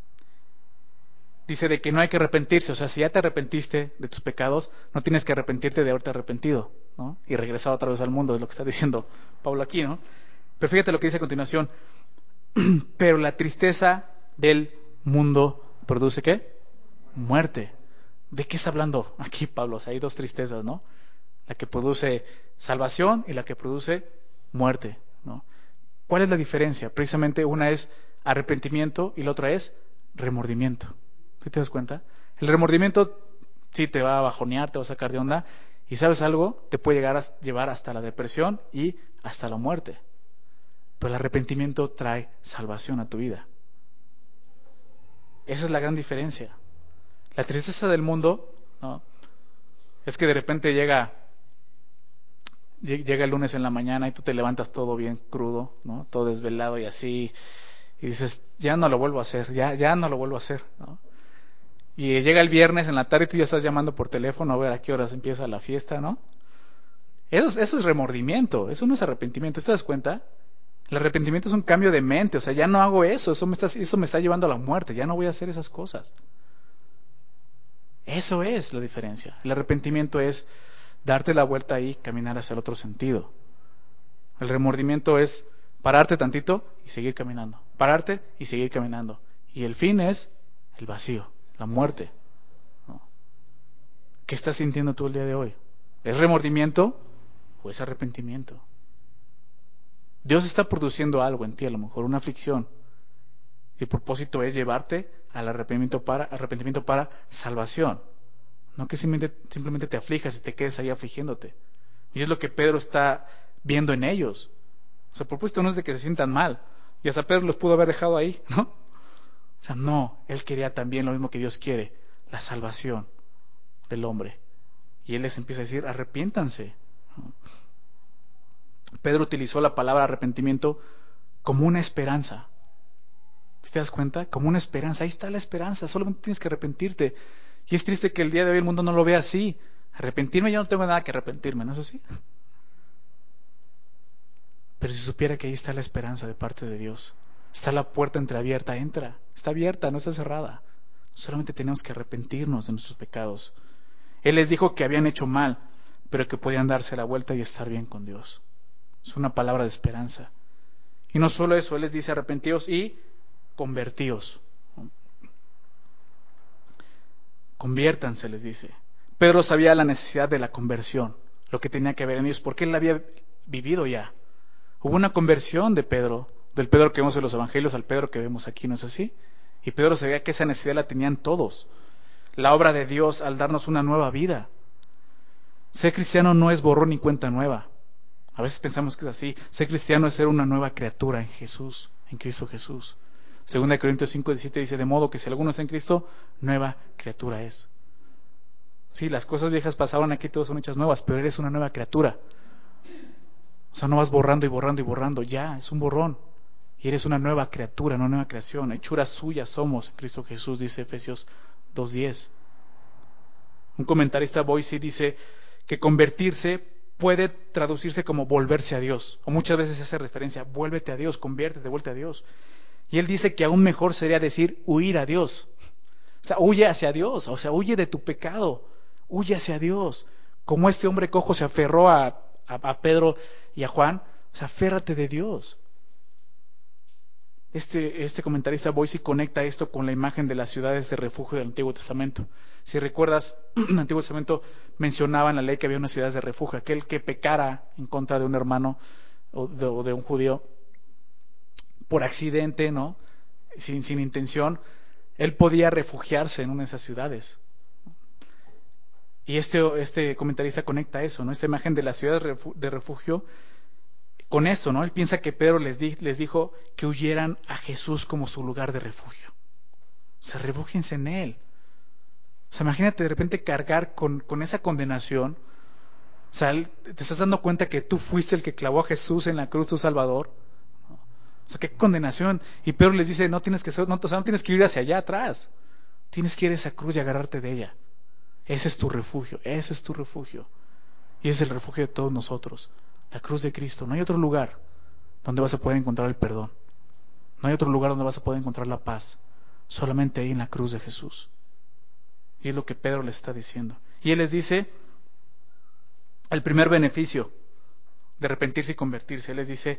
[SPEAKER 1] Dice de que no hay que arrepentirse, o sea, si ya te arrepentiste de tus pecados, no tienes que arrepentirte de haberte arrepentido, ¿no? Y regresar otra vez al mundo, es lo que está diciendo Pablo aquí, ¿no? Pero fíjate lo que dice a continuación. Pero la tristeza del mundo produce ¿qué? Muerte. ¿De qué está hablando aquí Pablo? O sea, hay dos tristezas, ¿no? La que produce salvación y la que produce muerte, ¿no? ¿Cuál es la diferencia? Precisamente una es arrepentimiento y la otra es remordimiento. ¿Sí te das cuenta? El remordimiento sí te va a bajonear, te va a sacar de onda y ¿sabes algo? Te puede llevar hasta la depresión y hasta la muerte. Pero el arrepentimiento trae salvación a tu vida. Esa es la gran diferencia. La tristeza del mundo, ¿no? Es que de repente llega el lunes en la mañana y tú te levantas todo bien crudo, ¿no? Todo desvelado y así, y dices, ya no lo vuelvo a hacer, ya no lo vuelvo a hacer, ¿no? Y llega el viernes en la tarde y tú ya estás llamando por teléfono a ver a qué horas empieza la fiesta, ¿no? Eso es remordimiento, eso no es arrepentimiento, ¿te das cuenta? El arrepentimiento es un cambio de mente, o sea, ya no hago eso, eso me está llevando a la muerte, ya no voy a hacer esas cosas. Eso es la diferencia. El arrepentimiento es darte la vuelta y caminar hacia el otro sentido. El remordimiento es pararte tantito y seguir caminando. Pararte y seguir caminando. Y el fin es el vacío, la muerte, ¿no? ¿Qué estás sintiendo tú el día de hoy? ¿Es remordimiento o es arrepentimiento? Dios está produciendo algo en ti, a lo mejor una aflicción. Y el propósito es llevarte al arrepentimiento para salvación. no que simplemente te aflijas y te quedes ahí afligiéndote. Y es lo que Pedro está viendo en ellos. O sea, el propósito no es de que se sientan mal. Y hasta Pedro los pudo haber dejado ahí, ¿no? O sea, no, él quería también lo mismo que Dios quiere, la salvación del hombre. Y él les empieza a decir, arrepiéntanse. Pedro utilizó la palabra arrepentimiento como una esperanza. ¿Te das cuenta? Como una esperanza. Ahí está la esperanza, solamente tienes que arrepentirte. Y es triste que el día de hoy el mundo no lo vea así. Arrepentirme, yo no tengo nada que arrepentirme, ¿no es así? Pero si supiera que ahí está la esperanza de parte de Dios, está la puerta entreabierta, entra, está abierta, no está cerrada. Solamente tenemos que arrepentirnos de nuestros pecados. Él les dijo que habían hecho mal, pero que podían darse la vuelta y estar bien con Dios. Es una palabra de esperanza. Y no solo eso, Él les dice arrepentíos y convertíos. Conviértanse, les dice. Pedro sabía la necesidad de la conversión, lo que tenía que haber en ellos, porque él la había vivido ya. Hubo una conversión de Pedro, del Pedro que vemos en los evangelios al Pedro que vemos aquí, ¿no es así? Y Pedro sabía que esa necesidad la tenían todos. La obra de Dios al darnos una nueva vida. Ser cristiano no es borrón ni cuenta nueva. A veces pensamos que es así. Ser cristiano es ser una nueva criatura en Jesús, en Cristo Jesús. 2 Corintios 5:17 dice, de modo que si alguno está en Cristo, nueva criatura es. Sí, las cosas viejas pasaron, aquí todas son hechas nuevas, pero eres una nueva criatura. O sea, no vas borrando y borrando y borrando, ya, es un borrón. Y eres una nueva criatura, una nueva creación. Hechuras suyas somos en Cristo Jesús, dice Efesios 2:10. Un comentarista, Boise, dice que convertirse puede traducirse como volverse a Dios. O muchas veces se hace referencia, vuélvete a Dios, conviértete, vuelve a Dios. Y él dice que aún mejor sería decir huir a Dios. O sea, huye hacia Dios, o sea, huye de tu pecado, huye hacia Dios. Como este hombre cojo se aferró a Pedro y a Juan, o sea, aférrate de Dios. Este comentarista Boise conecta esto con la imagen de las ciudades de refugio del Antiguo Testamento. Si recuerdas, en el Antiguo Testamento mencionaba en la ley que había unas ciudades de refugio. Aquel que pecara en contra de un hermano o de un judío por accidente, ¿no? Sin intención, él podía refugiarse en una de esas ciudades. Y este comentarista conecta eso, ¿no? Esta imagen de las ciudades de refugio con eso, ¿no? Él piensa que Pedro les dijo que huyeran a Jesús como su lugar de refugio. O sea, refúgiense en Él. O sea, imagínate de repente cargar con esa condenación. O sea, te estás dando cuenta que tú fuiste el que clavó a Jesús en la cruz, tu Salvador. O sea, qué condenación. Y Pedro les dice, no tienes que no tienes que ir hacia allá atrás. Tienes que ir a esa cruz y agarrarte de ella. Ese es tu refugio, ese es tu refugio. Y ese es el refugio de todos nosotros. La cruz de Cristo. No hay otro lugar donde vas a poder encontrar el perdón. No hay otro lugar donde vas a poder encontrar la paz. Solamente ahí en la cruz de Jesús. Y es lo que Pedro les está diciendo. Y él les dice el primer beneficio de arrepentirse y convertirse. Él les dice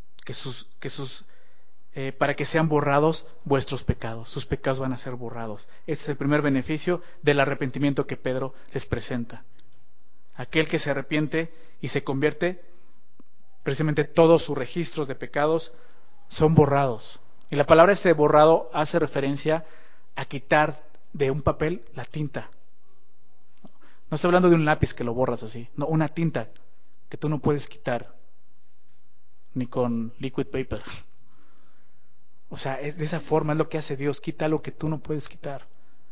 [SPEAKER 1] para que sean borrados vuestros pecados. Sus pecados van a ser borrados. Este es el primer beneficio del arrepentimiento que Pedro les presenta. Aquel que se arrepiente y se convierte, precisamente todos sus registros de pecados son borrados. Y la palabra de borrado hace referencia a quitar de un papel la tinta. No estoy hablando de un lápiz que lo borras así, no, una tinta que tú no puedes quitar ni con liquid paper. O sea, de esa forma es lo que hace Dios, quita lo que tú no puedes quitar.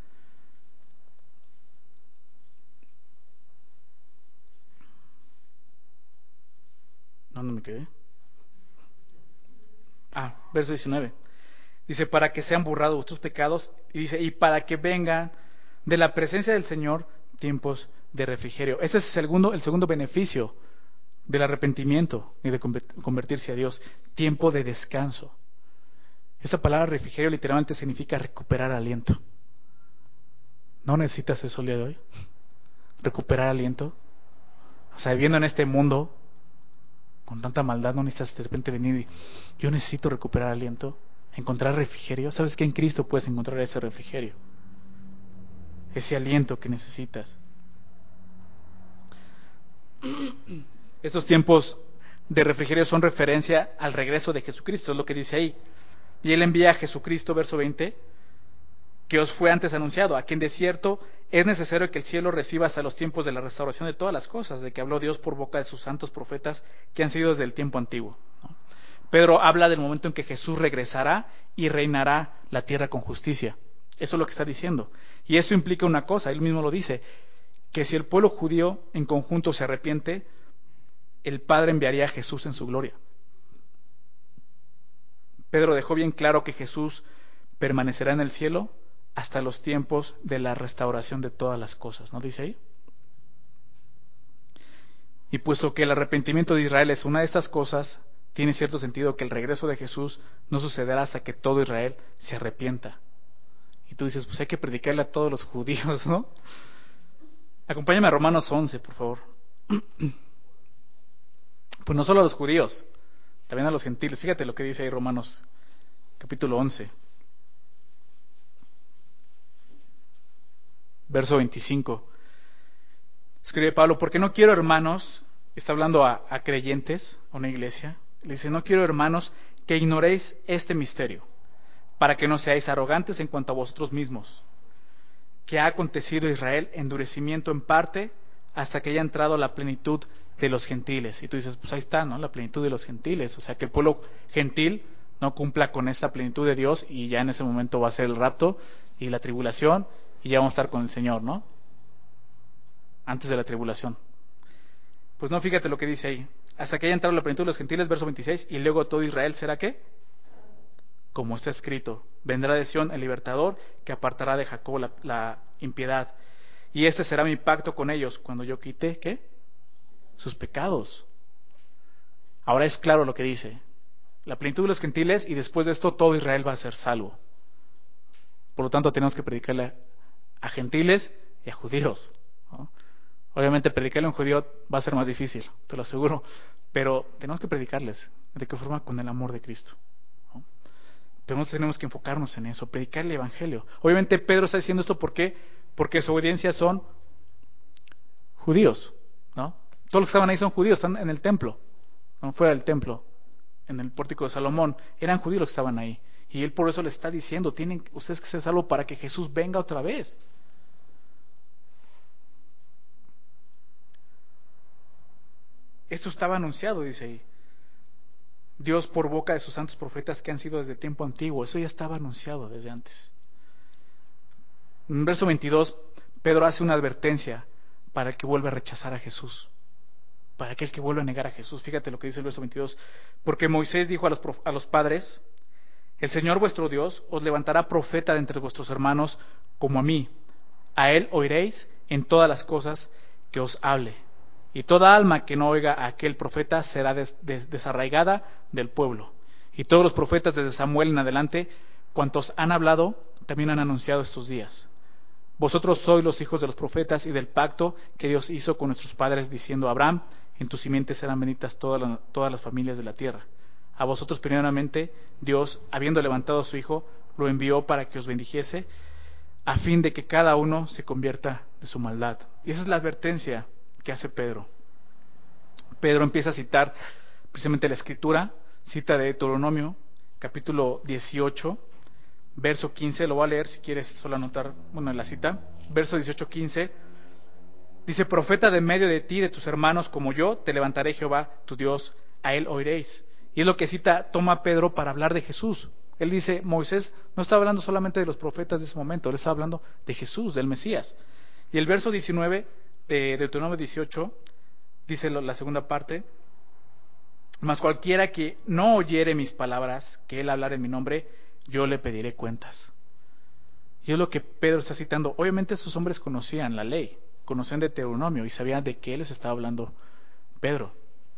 [SPEAKER 1] ¿Dónde me quedé? Verso 19. Dice, para que sean borrados vuestros pecados, y dice, y para que vengan de la presencia del Señor tiempos de refrigerio. Ese es el segundo beneficio del arrepentimiento y de convertirse a Dios, tiempo de descanso. Esta palabra refrigerio literalmente significa recuperar aliento. ¿No necesitas eso el día de hoy? Recuperar aliento. O sea, viviendo en este mundo con tanta maldad, no necesitas de repente venir y yo necesito recuperar aliento, encontrar refrigerio. ¿Sabes que en Cristo puedes encontrar ese refrigerio? Ese aliento que necesitas. Estos tiempos de refrigerio son referencia al regreso de Jesucristo, es lo que dice ahí. Y Él envía a Jesucristo, verso 20, que os fue antes anunciado, a quien de cierto es necesario que el cielo reciba hasta los tiempos de la restauración de todas las cosas, de que habló Dios por boca de sus santos profetas que han sido desde el tiempo antiguo, ¿no? Pedro habla del momento en que Jesús regresará y reinará la tierra con justicia. Eso es lo que está diciendo. Y eso implica una cosa, él mismo lo dice, que si el pueblo judío en conjunto se arrepiente, el Padre enviaría a Jesús en su gloria. Pedro dejó bien claro que Jesús permanecerá en el cielo hasta los tiempos de la restauración de todas las cosas, ¿no dice ahí? Y puesto que el arrepentimiento de Israel es una de estas cosas, tiene cierto sentido que el regreso de Jesús no sucederá hasta que todo Israel se arrepienta. Y tú dices, pues hay que predicarle a todos los judíos, ¿no? Acompáñame a Romanos 11, por favor. Pues no solo a los judíos, también a los gentiles. Fíjate lo que dice ahí Romanos capítulo 11, verso 25. Escribe Pablo, porque no quiero, hermanos, está hablando a creyentes, a una iglesia, le dice, no quiero, hermanos, que ignoréis este misterio, para que no seáis arrogantes en cuanto a vosotros mismos, que ha acontecido a Israel endurecimiento en parte hasta que haya entrado la plenitud de los gentiles. Y tú dices, pues ahí está, ¿no? La plenitud de los gentiles. O sea, que el pueblo gentil no cumpla con esta plenitud de Dios y ya en ese momento va a ser el rapto y la tribulación y ya vamos a estar con el Señor, ¿no? Antes de la tribulación. Pues no, fíjate lo que dice ahí. Hasta que haya entrado la plenitud de los gentiles, verso 26, y luego todo Israel será ¿qué? Como está escrito, vendrá de Sión el libertador que apartará de Jacob la impiedad. Y este será mi pacto con ellos cuando yo quite, ¿qué? Sus pecados. Ahora es claro lo que dice. La plenitud de los gentiles y después de esto todo Israel va a ser salvo. Por lo tanto tenemos que predicarle a gentiles y a judíos, ¿no? Obviamente predicarle a un judío va a ser más difícil, te lo aseguro, pero tenemos que predicarles. ¿De qué forma? Con el amor de Cristo, ¿no? Pero nosotros tenemos que enfocarnos en eso, predicar el Evangelio. Obviamente Pedro está diciendo esto ¿por qué? Porque su audiencia son judíos, ¿no? Todos los que estaban ahí son judíos, están en el templo, no fuera del templo, en el pórtico de Salomón, eran judíos los que estaban ahí. Y él por eso les está diciendo, tienen ustedes que ser salvos para que Jesús venga otra vez. Esto estaba anunciado, dice ahí. Dios por boca de sus santos profetas que han sido desde tiempo antiguo. Eso ya estaba anunciado desde antes. En verso 22, Pedro hace una advertencia para el que vuelve a rechazar a Jesús. Para aquel que vuelve a negar a Jesús. Fíjate lo que dice el verso 22. Porque Moisés dijo a los padres, el Señor vuestro Dios os levantará profeta de entre vuestros hermanos como a mí. A él oiréis en todas las cosas que os hable. Y toda alma que no oiga a aquel profeta será desarraigada del pueblo. Y todos los profetas desde Samuel en adelante, cuantos han hablado, también han anunciado estos días. Vosotros sois los hijos de los profetas y del pacto que Dios hizo con nuestros padres, diciendo a Abraham, en tu simiente serán benditas todas las familias de la tierra. A vosotros primeramente Dios, habiendo levantado a su Hijo, lo envió para que os bendijese, a fin de que cada uno se convierta de su maldad. Y esa es la advertencia que hace Pedro. Pedro empieza a citar precisamente la Escritura, cita de Deuteronomio, capítulo 18, verso 15, lo voy a leer si quieres solo anotar, la cita, verso 18-15, dice, profeta de medio de ti, de tus hermanos como yo, te levantaré Jehová, tu Dios, a él oiréis. Y es lo que toma Pedro para hablar de Jesús. Él dice, Moisés no está hablando solamente de los profetas de ese momento, él está hablando de Jesús, del Mesías. Y el verso 19 de Deuteronomio 18, dice la segunda parte, mas cualquiera que no oyere mis palabras, que él hablar en mi nombre, yo le pediré cuentas. Y es lo que Pedro está citando. Obviamente esos hombres conocían la ley, conocían de Deuteronomio y sabían de qué les estaba hablando Pedro.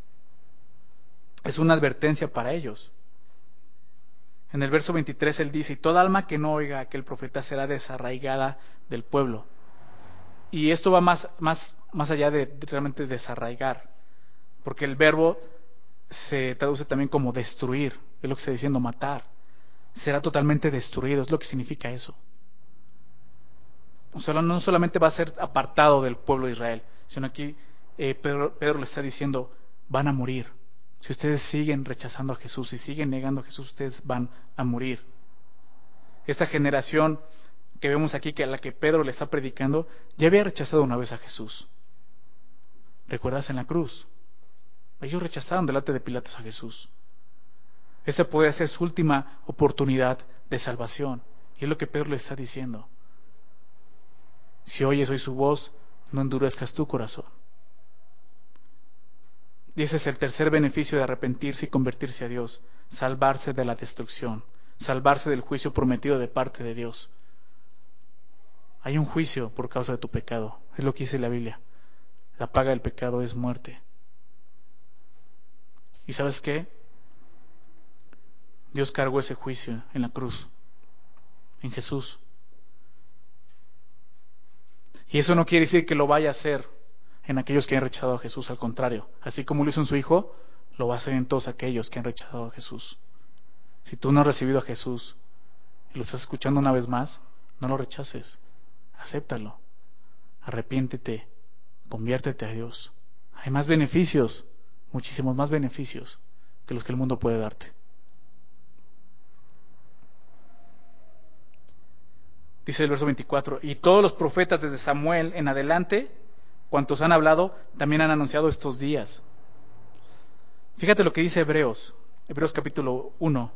[SPEAKER 1] Es una advertencia para ellos. En el verso 23 él dice, y toda alma que no oiga a aquel profeta será desarraigada del pueblo. Y esto va más allá de realmente desarraigar, porque el verbo se traduce también como destruir, es lo que está diciendo, matar. Será totalmente destruido, es lo que significa eso. O sea, no solamente va a ser apartado del pueblo de Israel, sino aquí Pedro le está diciendo, van a morir. Si ustedes siguen rechazando a Jesús y siguen negando a Jesús, ustedes van a morir. Esta generación que vemos aquí, que a la que Pedro le está predicando, ya había rechazado una vez a Jesús. ¿Recuerdas en la cruz? Ellos rechazaron delante de Pilatos a Jesús. Esta podría ser su última oportunidad de salvación. Y es lo que Pedro le está diciendo. Si oyes hoy su voz, no endurezcas tu corazón. Y ese es el tercer beneficio de arrepentirse y convertirse a Dios: salvarse de la destrucción, salvarse del juicio prometido de parte de Dios. Hay un juicio por causa de tu pecado, es lo que dice la Biblia. La paga del pecado es muerte. ¿Y sabes qué? Dios cargó ese juicio en la cruz, en Jesús. Y eso no quiere decir que lo vaya a hacer en aquellos que han rechazado a Jesús, al contrario. Así como lo hizo en su Hijo, lo va a hacer en todos aquellos que han rechazado a Jesús. Si tú no has recibido a Jesús y lo estás escuchando una vez más, no lo rechaces, acéptalo, arrepiéntete, conviértete a Dios. Hay más beneficios, muchísimos más beneficios que los que el mundo puede darte. Dice el verso 24, y todos los profetas desde Samuel en adelante, cuantos han hablado, también han anunciado estos días. Fíjate lo que dice Hebreos capítulo 1.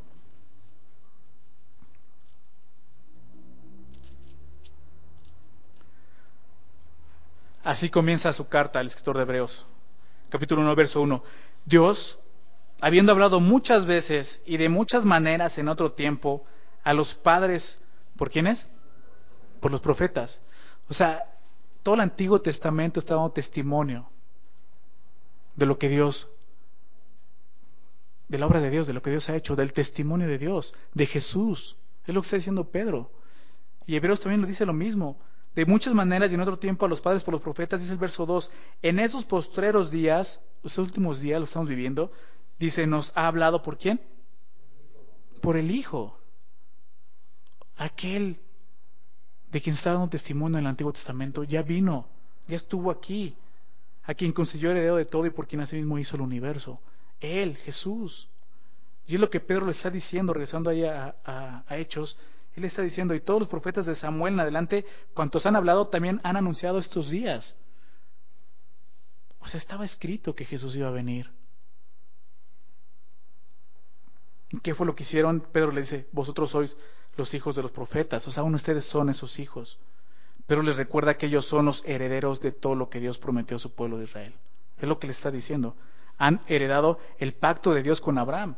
[SPEAKER 1] Así comienza su carta el escritor de Hebreos, capítulo 1, verso 1. Dios, habiendo hablado muchas veces y de muchas maneras en otro tiempo a los padres, ¿por quiénes? Por los profetas. O sea, todo el Antiguo Testamento está dando testimonio de lo que Dios, de la obra de Dios, de lo que Dios ha hecho, del testimonio de Dios, de Jesús. Es lo que está diciendo Pedro. Y Hebreos también lo dice lo mismo. De muchas maneras y en otro tiempo a los padres por los profetas, dice el verso 2. En esos postreros días, estos últimos días, lo estamos viviendo, dice, nos ha hablado ¿por quién? Por el Hijo. Aquel de quien está dando testimonio en el Antiguo Testamento, ya vino, ya estuvo aquí, a quien consiguió heredero de todo y por quien asimismo hizo el universo. Él, Jesús. Y es lo que Pedro le está diciendo, regresando ahí a Hechos. Él está diciendo, y todos los profetas de Samuel en adelante, cuantos han hablado, también han anunciado estos días. O sea, estaba escrito que Jesús iba a venir. ¿Y qué fue lo que hicieron? Pedro le dice, vosotros sois los hijos de los profetas. O sea, aún ustedes son esos hijos. Pero les recuerda que ellos son los herederos de todo lo que Dios prometió a su pueblo de Israel. Es lo que le está diciendo. Han heredado el pacto de Dios con Abraham.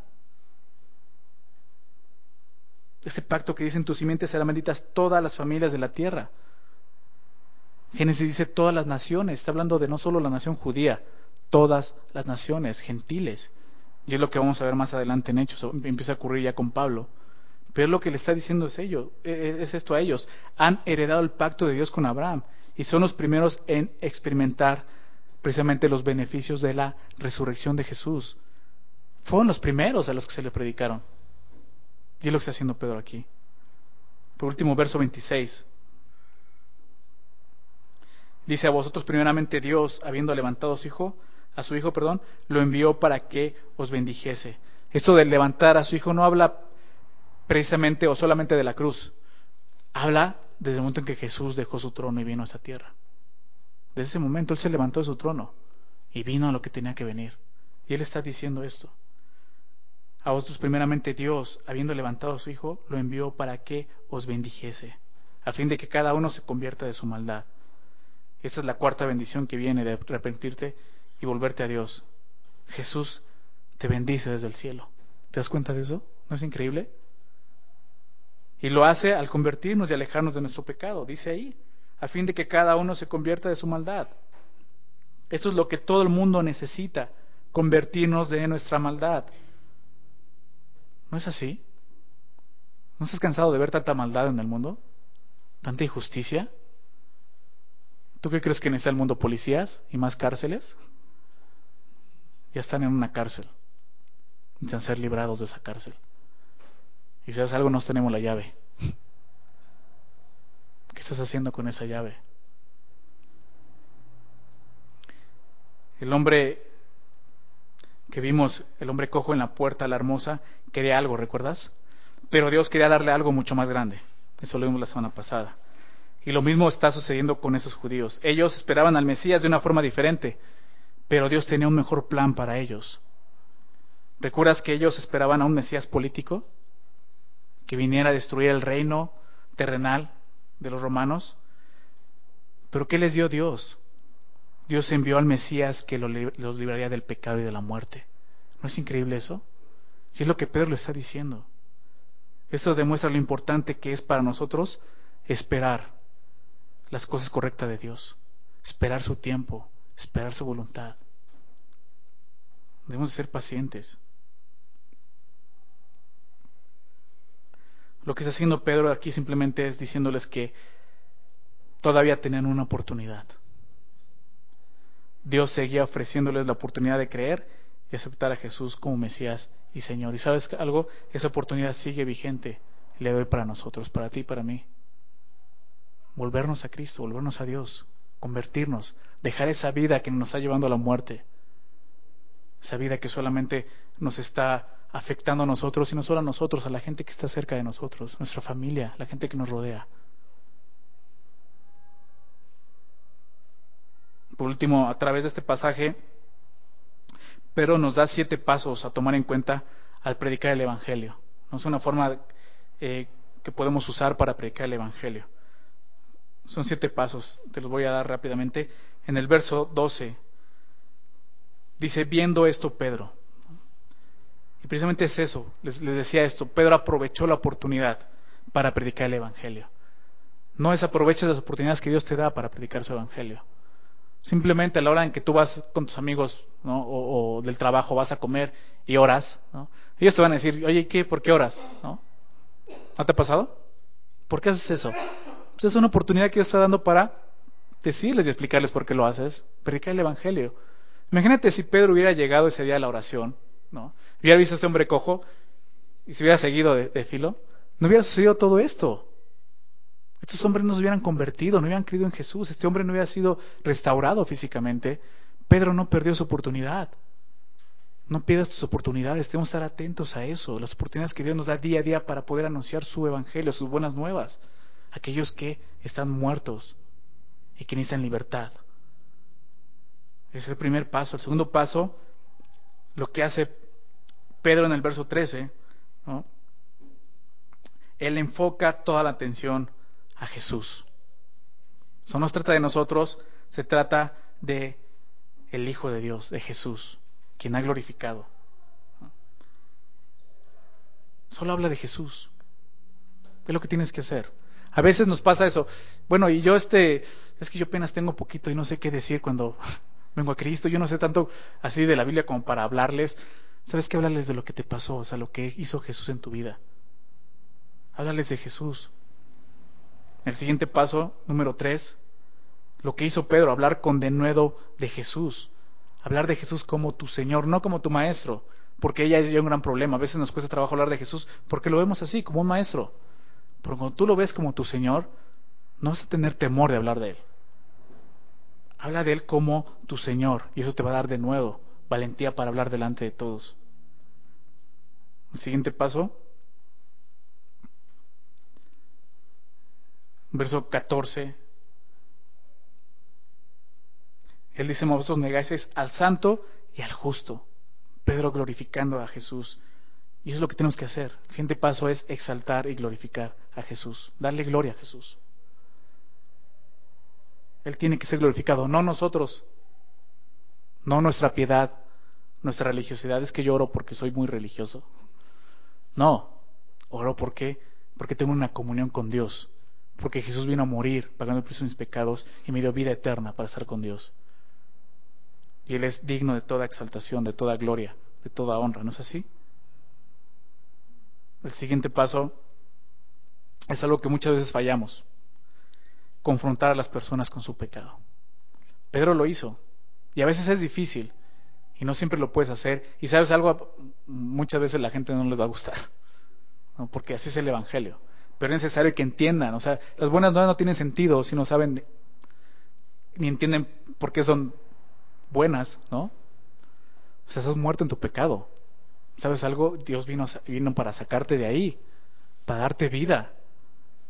[SPEAKER 1] Ese pacto que dice, en tu simiente serán benditas todas las familias de la tierra. Génesis dice todas las naciones, está hablando de no solo la nación judía, todas las naciones, gentiles. Y es lo que vamos a ver más adelante en Hechos, empieza a ocurrir ya con Pablo. Pero lo que le está diciendo es esto a ellos. Han heredado el pacto de Dios con Abraham y son los primeros en experimentar precisamente los beneficios de la resurrección de Jesús. Fueron los primeros a los que se le predicaron. Y es lo que está haciendo Pedro aquí. Por último, verso 26. Dice, a vosotros primeramente Dios, habiendo levantado a su hijo, lo envió para que os bendijese. Esto de levantar a su hijo no habla precisamente o solamente de la cruz. Habla desde el momento en que Jesús dejó su trono y vino a esta tierra. Desde ese momento Él se levantó de su trono y vino a lo que tenía que venir. Y Él está diciendo esto. A vosotros primeramente Dios, habiendo levantado a su Hijo, lo envió para que os bendijese, a fin de que cada uno se convierta de su maldad. Esta es la cuarta bendición que viene de arrepentirte y volverte a Dios. Jesús te bendice desde el cielo. ¿Te das cuenta de eso? ¿No es increíble? Y lo hace al convertirnos y alejarnos de nuestro pecado, dice ahí, a fin de que cada uno se convierta de su maldad. Esto es lo que todo el mundo necesita, convertirnos de nuestra maldad. ¿No es así? ¿No estás cansado de ver tanta maldad en el mundo? ¿Tanta injusticia? ¿Tú qué crees que necesita el mundo? ¿Policías y más cárceles? Ya están en una cárcel. Necesitan ser librados de esa cárcel. Y si haces algo, nos tenemos la llave. ¿Qué estás haciendo con esa llave? El hombre que vimos, el hombre cojo en la puerta, la hermosa, quería algo, ¿recuerdas? Pero Dios quería darle algo mucho más grande. Eso lo vimos la semana pasada. Y lo mismo está sucediendo con esos judíos. Ellos esperaban al Mesías de una forma diferente, pero Dios tenía un mejor plan para ellos. ¿Recuerdas que ellos esperaban a un Mesías político que viniera a destruir el reino terrenal de los romanos? ¿Pero qué les dio Dios? Dios envió al Mesías que los libraría del pecado y de la muerte. ¿No es increíble eso? Y es lo que Pedro le está diciendo. Esto demuestra lo importante que es para nosotros esperar las cosas correctas de Dios, esperar su tiempo, esperar su voluntad. Debemos de ser pacientes. Lo que está haciendo Pedro aquí simplemente es diciéndoles que todavía tenían una oportunidad. Dios seguía ofreciéndoles la oportunidad de creer y aceptar a Jesús como Mesías y Señor. ¿Y sabes algo? Esa oportunidad sigue vigente. Le doy para nosotros, para ti y para mí. Volvernos a Cristo, volvernos a Dios, convertirnos, dejar esa vida que nos está llevando a la muerte. Esa vida que solamente nos está afectando a nosotros y no solo a nosotros, a la gente que está cerca de nosotros, nuestra familia, la gente que nos rodea. Por último, a través de este pasaje, Pedro nos da 7 pasos a tomar en cuenta al predicar el Evangelio. No es una forma que podemos usar para predicar el Evangelio. Son 7 pasos, te los voy a dar rápidamente. En el verso 12 dice, viendo esto Pedro. Y precisamente es eso, les decía esto, Pedro aprovechó la oportunidad para predicar el Evangelio. No desaproveches las oportunidades que Dios te da para predicar su Evangelio. Simplemente a la hora en que tú vas con tus amigos, ¿no? o del trabajo, vas a comer y oras, ¿no? Ellos te van a decir, oye, ¿qué? ¿Por qué oras? ¿No? ¿No te ha pasado? ¿Por qué haces eso? Pues es una oportunidad que Dios está dando para decirles y explicarles por qué lo haces, predicar el Evangelio. Imagínate si Pedro hubiera llegado ese día a la oración, ¿no? Hubiera visto a este hombre cojo y se hubiera seguido de filo, no hubiera sucedido todo esto. Estos hombres no se hubieran convertido, no hubieran creído en Jesús, este hombre no hubiera sido restaurado físicamente. Pedro no perdió su oportunidad. No pierdas tus oportunidades, tenemos que estar atentos a eso, las oportunidades que Dios nos da día a día para poder anunciar su evangelio, sus buenas nuevas, aquellos que están muertos y que necesitan libertad. Ese es el primer paso. El segundo paso, lo que hace Pedro en el verso 13, ¿no? Él enfoca toda la atención a Jesús. Eso no se trata de nosotros, se trata de el Hijo de Dios, de Jesús, quien ha glorificado. Solo habla de Jesús. Es lo que tienes que hacer. A veces nos pasa eso. Bueno, y yo es que yo apenas tengo poquito y no sé qué decir cuando vengo a Cristo. Yo no sé tanto así de la Biblia como para hablarles. ¿Sabes qué? Hablarles de lo que te pasó, o sea, lo que hizo Jesús en tu vida. Háblales de Jesús. El siguiente paso, número 3, lo que hizo Pedro, hablar con denuedo de Jesús. Hablar de Jesús como tu Señor, no como tu maestro, porque ella es ya un gran problema. A veces nos cuesta trabajo hablar de Jesús porque lo vemos así, como un maestro. Pero cuando tú lo ves como tu Señor, no vas a tener temor de hablar de Él. Habla de Él como tu Señor y eso te va a dar de nuevo valentía para hablar delante de todos. El siguiente paso, verso 14. Él dice, vosotros negáis al santo y al justo. Pedro glorificando a Jesús. Y eso es lo que tenemos que hacer. El siguiente paso es exaltar y glorificar a Jesús. Darle gloria a Jesús. Él tiene que ser glorificado, no nosotros. No nuestra piedad, nuestra religiosidad. Es que yo oro porque soy muy religioso. No, oro porque tengo una comunión con Dios. Porque Jesús vino a morir pagando el precio de mis pecados y me dio vida eterna para estar con Dios. Y Él es digno de toda exaltación, de toda gloria, de toda honra. ¿No es así? El siguiente paso es algo que muchas veces fallamos. Confrontar a las personas con su pecado. Pedro lo hizo. Y a veces es difícil. Y no siempre lo puedes hacer. Y sabes algo, muchas veces la gente no les va a gustar. ¿No? Porque así es el Evangelio. Pero es necesario que entiendan. O sea, las buenas nuevas no tienen sentido si no saben ni entienden por qué son buenas, ¿no? O sea, estás muerto en tu pecado. ¿Sabes algo? Dios vino para sacarte de ahí, para darte vida.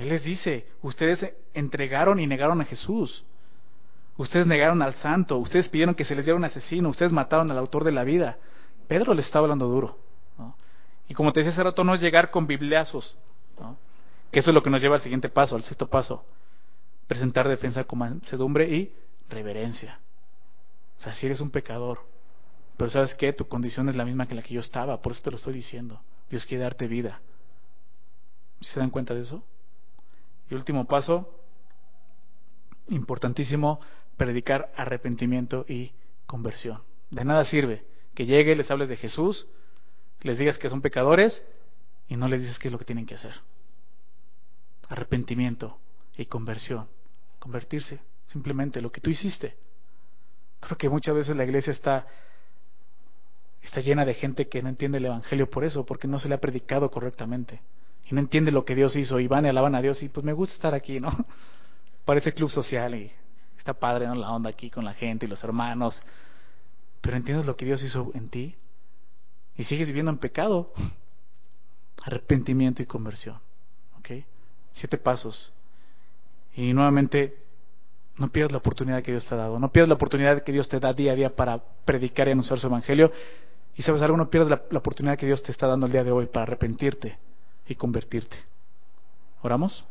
[SPEAKER 1] Él les dice, ustedes entregaron y negaron a Jesús. Ustedes negaron al santo, ustedes pidieron que se les diera un asesino, ustedes mataron al autor de la vida. Pedro les estaba hablando duro, ¿no? Y como te decía hace rato, no es llegar con bibliazos, ¿no? Que eso es lo que nos lleva al siguiente paso, al sexto paso. Presentar defensa con mansedumbre y reverencia. O sea, si eres un pecador, pero ¿sabes qué? Tu condición es la misma que la que yo estaba, por eso te lo estoy diciendo. Dios quiere darte vida. ¿Sí se dan cuenta de eso? Y último paso, importantísimo, predicar arrepentimiento y conversión. De nada sirve que llegue, les hables de Jesús, les digas que son pecadores y no les dices qué es lo que tienen que hacer. Arrepentimiento y conversión. Convertirse, simplemente lo que tú hiciste. Creo que muchas veces la iglesia está llena de gente que no entiende el evangelio por eso, porque no se le ha predicado correctamente. Y no entiende lo que Dios hizo, y van y alaban a Dios, y pues me gusta estar aquí, ¿no? Parece club social y está padre, ¿no? La onda aquí con la gente y los hermanos. Pero ¿entiendes lo que Dios hizo en ti? Y sigues viviendo en pecado. Arrepentimiento y conversión. ¿Ok? 7 pasos. Y nuevamente, no pierdas la oportunidad que Dios te ha dado. No pierdas la oportunidad que Dios te da día a día para predicar y anunciar su evangelio. Y sabes algo, no pierdas la oportunidad que Dios te está dando el día de hoy para arrepentirte y convertirte. ¿Oramos?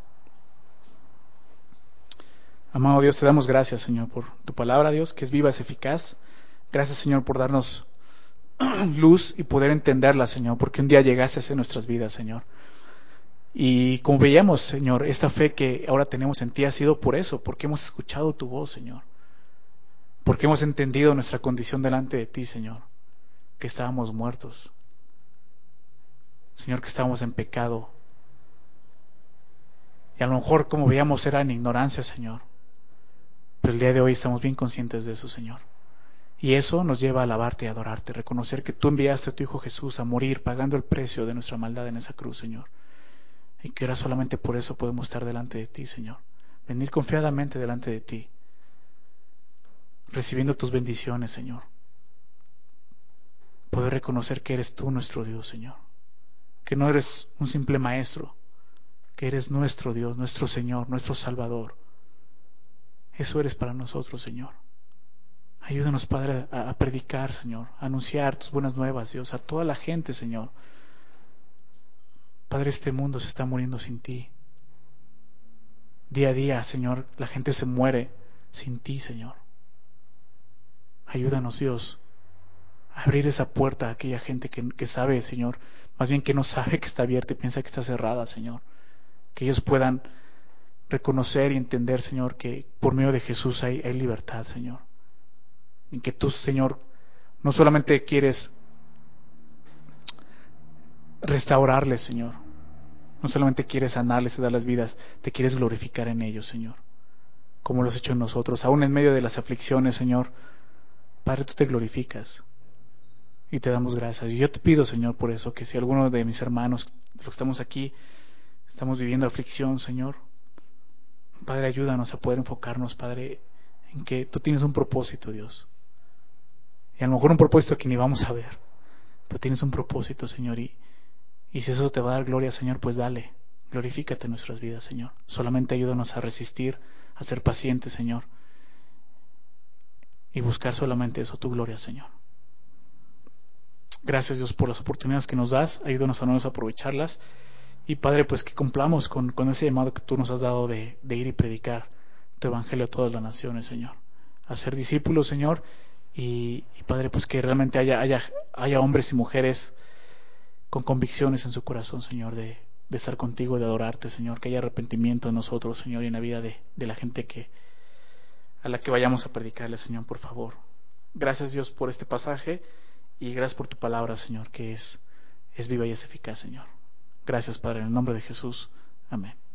[SPEAKER 1] Amado Dios, te damos gracias, Señor, por tu palabra, Dios, que es viva, es eficaz. Gracias, Señor, por darnos luz y poder entenderla, Señor, porque un día llegaste en nuestras vidas, Señor. Y como veíamos, Señor, esta fe que ahora tenemos en ti ha sido por eso, porque hemos escuchado tu voz, Señor. Porque hemos entendido nuestra condición delante de ti, Señor, que estábamos muertos. Señor, que estábamos en pecado. Y a lo mejor, como veíamos, era en ignorancia, Señor. Pero el día de hoy estamos bien conscientes de eso, Señor. Y eso nos lleva a alabarte y adorarte, reconocer que tú enviaste a tu Hijo Jesús a morir pagando el precio de nuestra maldad en esa cruz, Señor. Y que ahora solamente por eso podemos estar delante de ti, Señor. Venir confiadamente delante de ti, recibiendo tus bendiciones, Señor. Poder reconocer que eres tú nuestro Dios, Señor. Que no eres un simple maestro, que eres nuestro Dios, nuestro Señor, nuestro Salvador. Eso eres para nosotros, Señor. Ayúdanos, Padre, a predicar, Señor, a anunciar tus buenas nuevas, Dios, a toda la gente, Señor. Padre, este mundo se está muriendo sin ti. Día a día, Señor, la gente se muere sin ti, Señor. Ayúdanos, Dios, a abrir esa puerta a aquella gente que sabe, Señor, más bien que no sabe que está abierta y piensa que está cerrada, Señor. Que ellos puedan reconocer y entender, Señor, que por medio de Jesús hay libertad, Señor. Y que tú, Señor, no solamente quieres restaurarles, Señor, no solamente quieres sanarles y dar las vidas, te quieres glorificar en ellos, Señor, como lo has hecho en nosotros, aún en medio de las aflicciones, Señor. Padre, tú te glorificas y te damos gracias. Y yo te pido, Señor, por eso, que si alguno de mis hermanos, los que estamos aquí, estamos viviendo aflicción, Señor, Padre, ayúdanos a poder enfocarnos, Padre, en que tú tienes un propósito, Dios. Y a lo mejor un propósito que ni vamos a ver, pero tienes un propósito, Señor, y si eso te va a dar gloria, Señor, pues dale. Glorifícate en nuestras vidas, Señor. Solamente ayúdanos a resistir, a ser pacientes, Señor, y buscar solamente eso, tu gloria, Señor. Gracias, Dios, por las oportunidades que nos das. Ayúdanos a no aprovecharlas. Y Padre, pues que cumplamos con ese llamado que tú nos has dado de ir y predicar tu evangelio a todas las naciones, Señor. A ser discípulos, Señor. Y Padre, pues que realmente haya hombres y mujeres con convicciones en su corazón, Señor, de estar contigo, de adorarte, Señor. Que haya arrepentimiento en nosotros, Señor, y en la vida de la gente a la que vayamos a predicarle, Señor, por favor. Gracias, Dios, por este pasaje y gracias por tu palabra, Señor, que es viva y es eficaz, Señor. Gracias, Padre, en el nombre de Jesús. Amén.